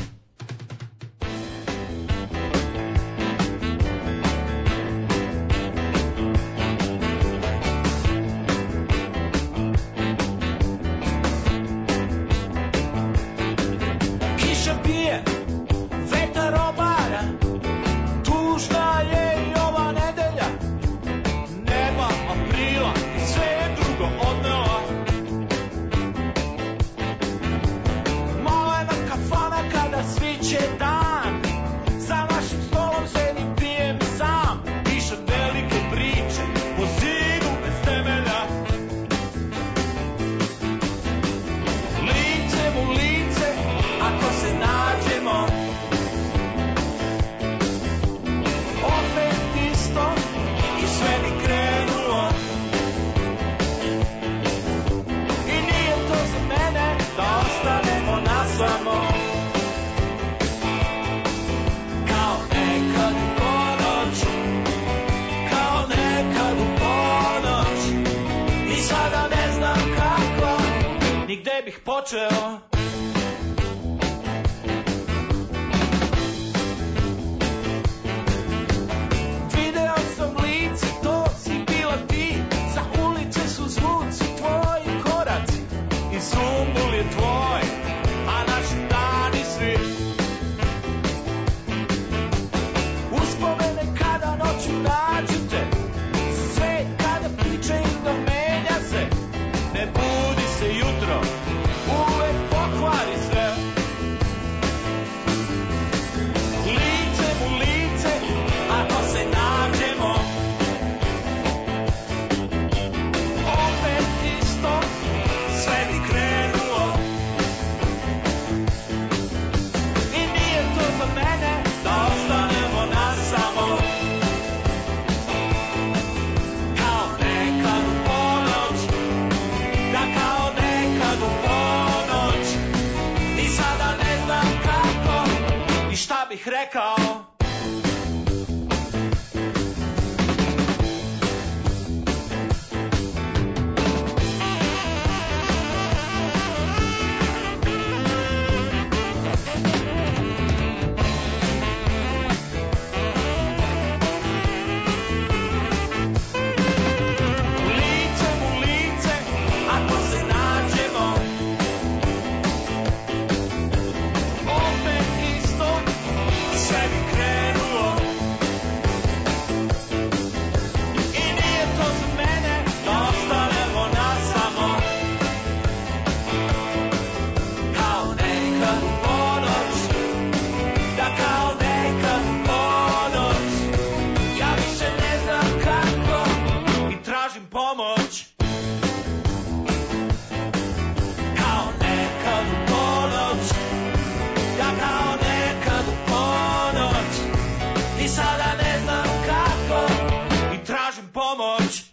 Kiša bije, vetar obara, tužna je i ova nedelja. Nema aprila i sve je drugo odnela. Malena kafana kada sviće dan, za našim stolom sedim, pijem sam. Pišem velike priče po zidu bez temelja. Licem u lice, ako se nađemo, opet isto i sve bi krenulo. I nije to za mene da ostanemo nasamo. Kao nekad u ponoć, kao nekad u ponoć. I sada ne znam kako, ni gde bih počeo. Video sam lice, to si bila ti. Sa ulice su zvuci tvoji koraci. I zumbul je tvoj, a naši dani svi. Uspomene kada noću nađu te. Sve kada priče i da menja se. Ne budi se jutro, uvek pokvari sve. Licem u lice, ako se nađemo, opet isto, sve bi krenulo. I nije to za mene da ostanemo nasamo. Kao nekad u ponoć, da kao nekad u ponoć. I sada ne znam kako i šta bih rekao. Licem u lice, ako se nađemo, opet isto, sve bi krenulo. I nije to za mene da ostanemo nasamo. Kao nekad u ponoć, da kao nekad u ponoć. Ja više ne znam kako i tražim pomoć. Kao nekad u ponoć, da kao nekad u ponoć. I sada ne znam kako i tražim pomoć.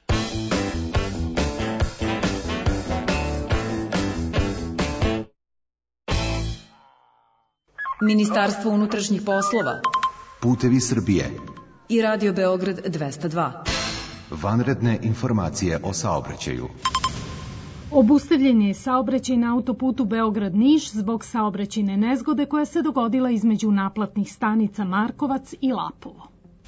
Ministarstvo unutrašnjih poslova Putevi Srbije. i Radio Beograd 202. Vanredne informacije o saobraćaju. Obustavljen je saobraćaj na autoputu Beograd-Niš zbog saobraćajne nezgode koja se dogodila između naplatnih stanica Markovac i Lapovo.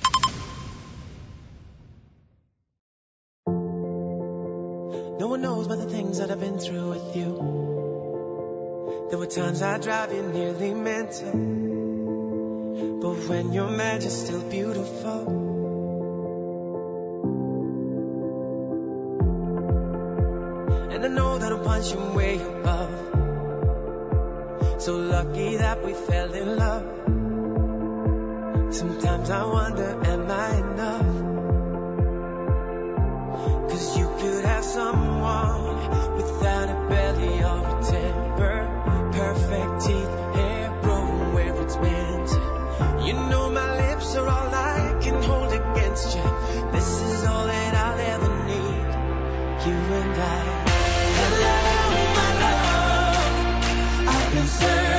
No one knows about the things that I've been through with you. There were times I drive you nearly mental, but when you're mad, you're still beautiful. And I know that I'll punch you way above. So lucky that we fell in love. Sometimes I wonder, am I enough? 'Cause you could have someone without a belly or a temper, perfect teeth, hair grown where it's meant. You know my lips are all I can hold against you. This is all that I'll ever need, you and I. Hello, my love, I've been searching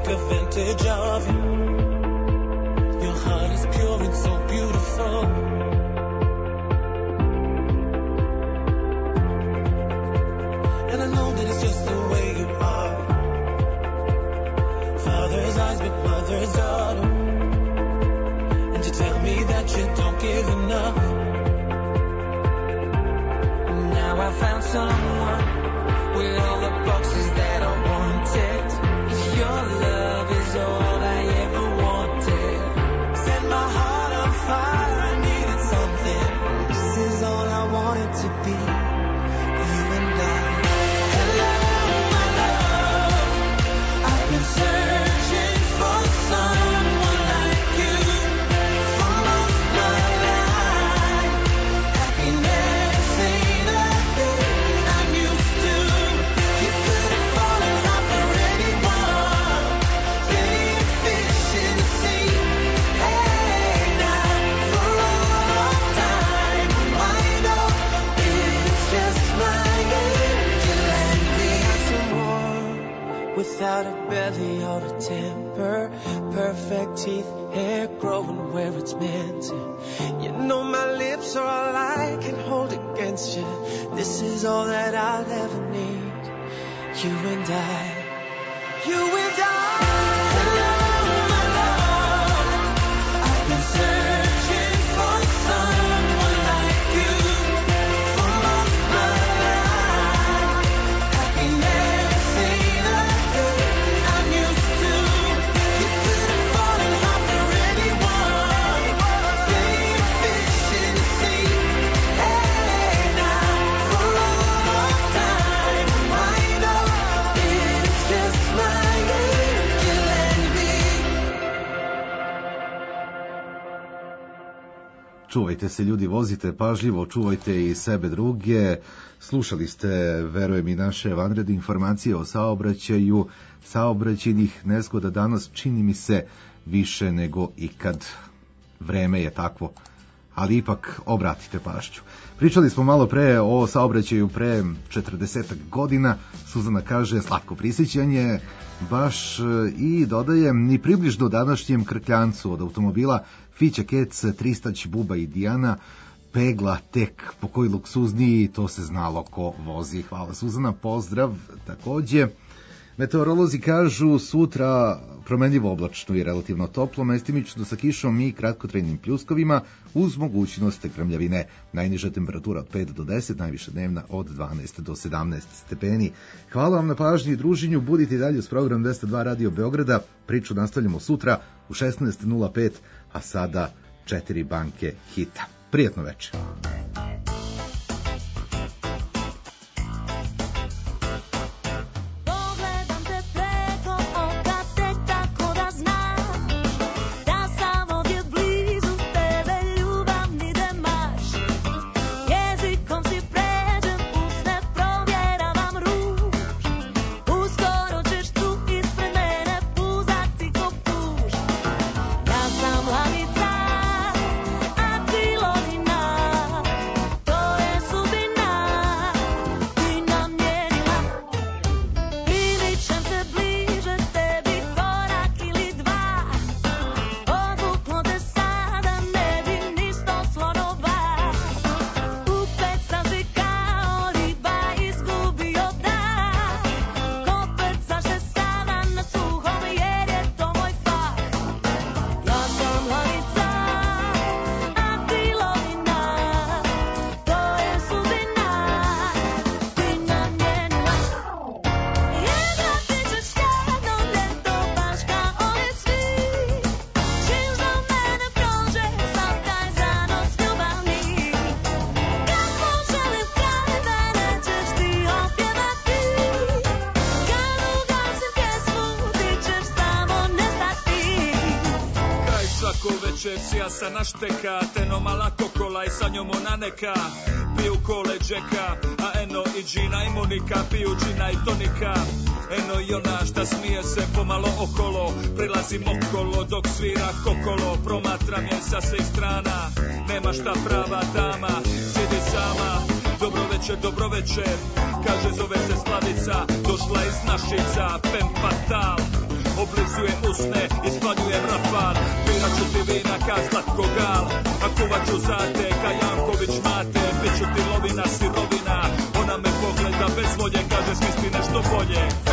advantage of you. Your heart is pure and so beautiful. And I know that it's just the way you are. Father's eyes but mother's daughter. And you tell me that you don't give enough. Now I found someone with all the boxes that I wanted. Your love is all I ever wanted. Set my heart on fire, I needed something. This is all I wanted to be, you and I. Hello, my love. I've been searching for someone like you for most of my life. Happiness ain't a thing I'm used to. You could have fallen off for anyone. Plenty of fish in the sea. Hey, now for all of time, wind up. It's just my angel and me. Someone without a belly or a temper, perfect teeth, hair growing where it's meant to. You know my lips are all I can hold against you. This is all that I'll ever need. You and I. You and I. Hello, my love. I've been searching for someone like you for most of my life. Happiness ain't a thing I'm used to. You could have fallen off for anyone. Plenty of fish in the sea. Hey, now for all of time, wind up. It's just my angel and me. Čuvajte se ljudi, vozite pažljivo, čuvajte i sebe druge. Slušali ste, verujem, i naše vanredne informacije o saobraćaju. Saobraćajnih nezgoda danas čini mi se više nego ikad. Vreme je takvo, ali ipak obratite pažnju. Pričali smo malo pre o saobraćaju pre 40 godina. Suzana kaže slatko prisjećanje, baš, i dodaje ni približno današnjem krkljancu od automobila Fića Kec, Tristać, Buba i Dijana, pegla tek po koji luksuzniji, to se znalo ko vozi. Hvala Suzana, pozdrav takođe. Meteorolozi kažu sutra promenljivo oblačno i relativno toplo, mestimično sa kišom i kratkotrajnim pljuskovima uz mogućnost grmljavine. Najniža temperatura od 5 do 10, najviša dnevna od 12 do 17 stepeni. Hvala vam na pažnji i druženju, budite i dalje uz program 202 Radio Beograda. Priču nastavljamo sutra u 16:05, a sada 4 banke hita. Prijetno večer. Pogledam te preko oka tek tako da znam da sam ovdje blizu tebe, ljubavni demaš. Jezikom si pređem, usne provjeravam ruž. Uskoro ćeš tu ispred mene puzati ko puž. Ja sam lavica, a ti lovina. To je sudbina, ti namjerila. Primičem se bliže tebi, korak ili dva. Odvuklo te sada, ne bi nisto slonova. Upecan si kao riba, izgubio dah. Kopecaš se sada na suhom, jer je to moj fah. Ja sam lavica, a ti lovina. To je sudbina, ti namjerila. Igrati ćeš jedno ljeto baš kao oni svi. Čim za mene prođe sav taj zanos ljubavni. Kad poželim kraj mene ćeš ti opjevati. Kad ugasim pjesmu ti ćeš samo nestati. Kraj svako večer sjasa našteka, teno mala kokola i sa njom ona neka. Piju kole džeka, a eno i džina i Monika, piju džina i tonika. Eno i ona šta smije se pomalo okolo, prilazim okolo dok svira kokolo. Promatram je sa svih strana, nema šta prava dama, sjedi sama. Dobro večer, kaže zove se Slavica, došla iz Našica, femme fatale. oblizuje usne, isplanjujem rafal. Pirat ću ti vina ka slatko gal, a kuvat ću zate ka Janković mate. Bit ću ti lovina sirovina, ona me pogleda bez volje, kaže smisli nešto bolje.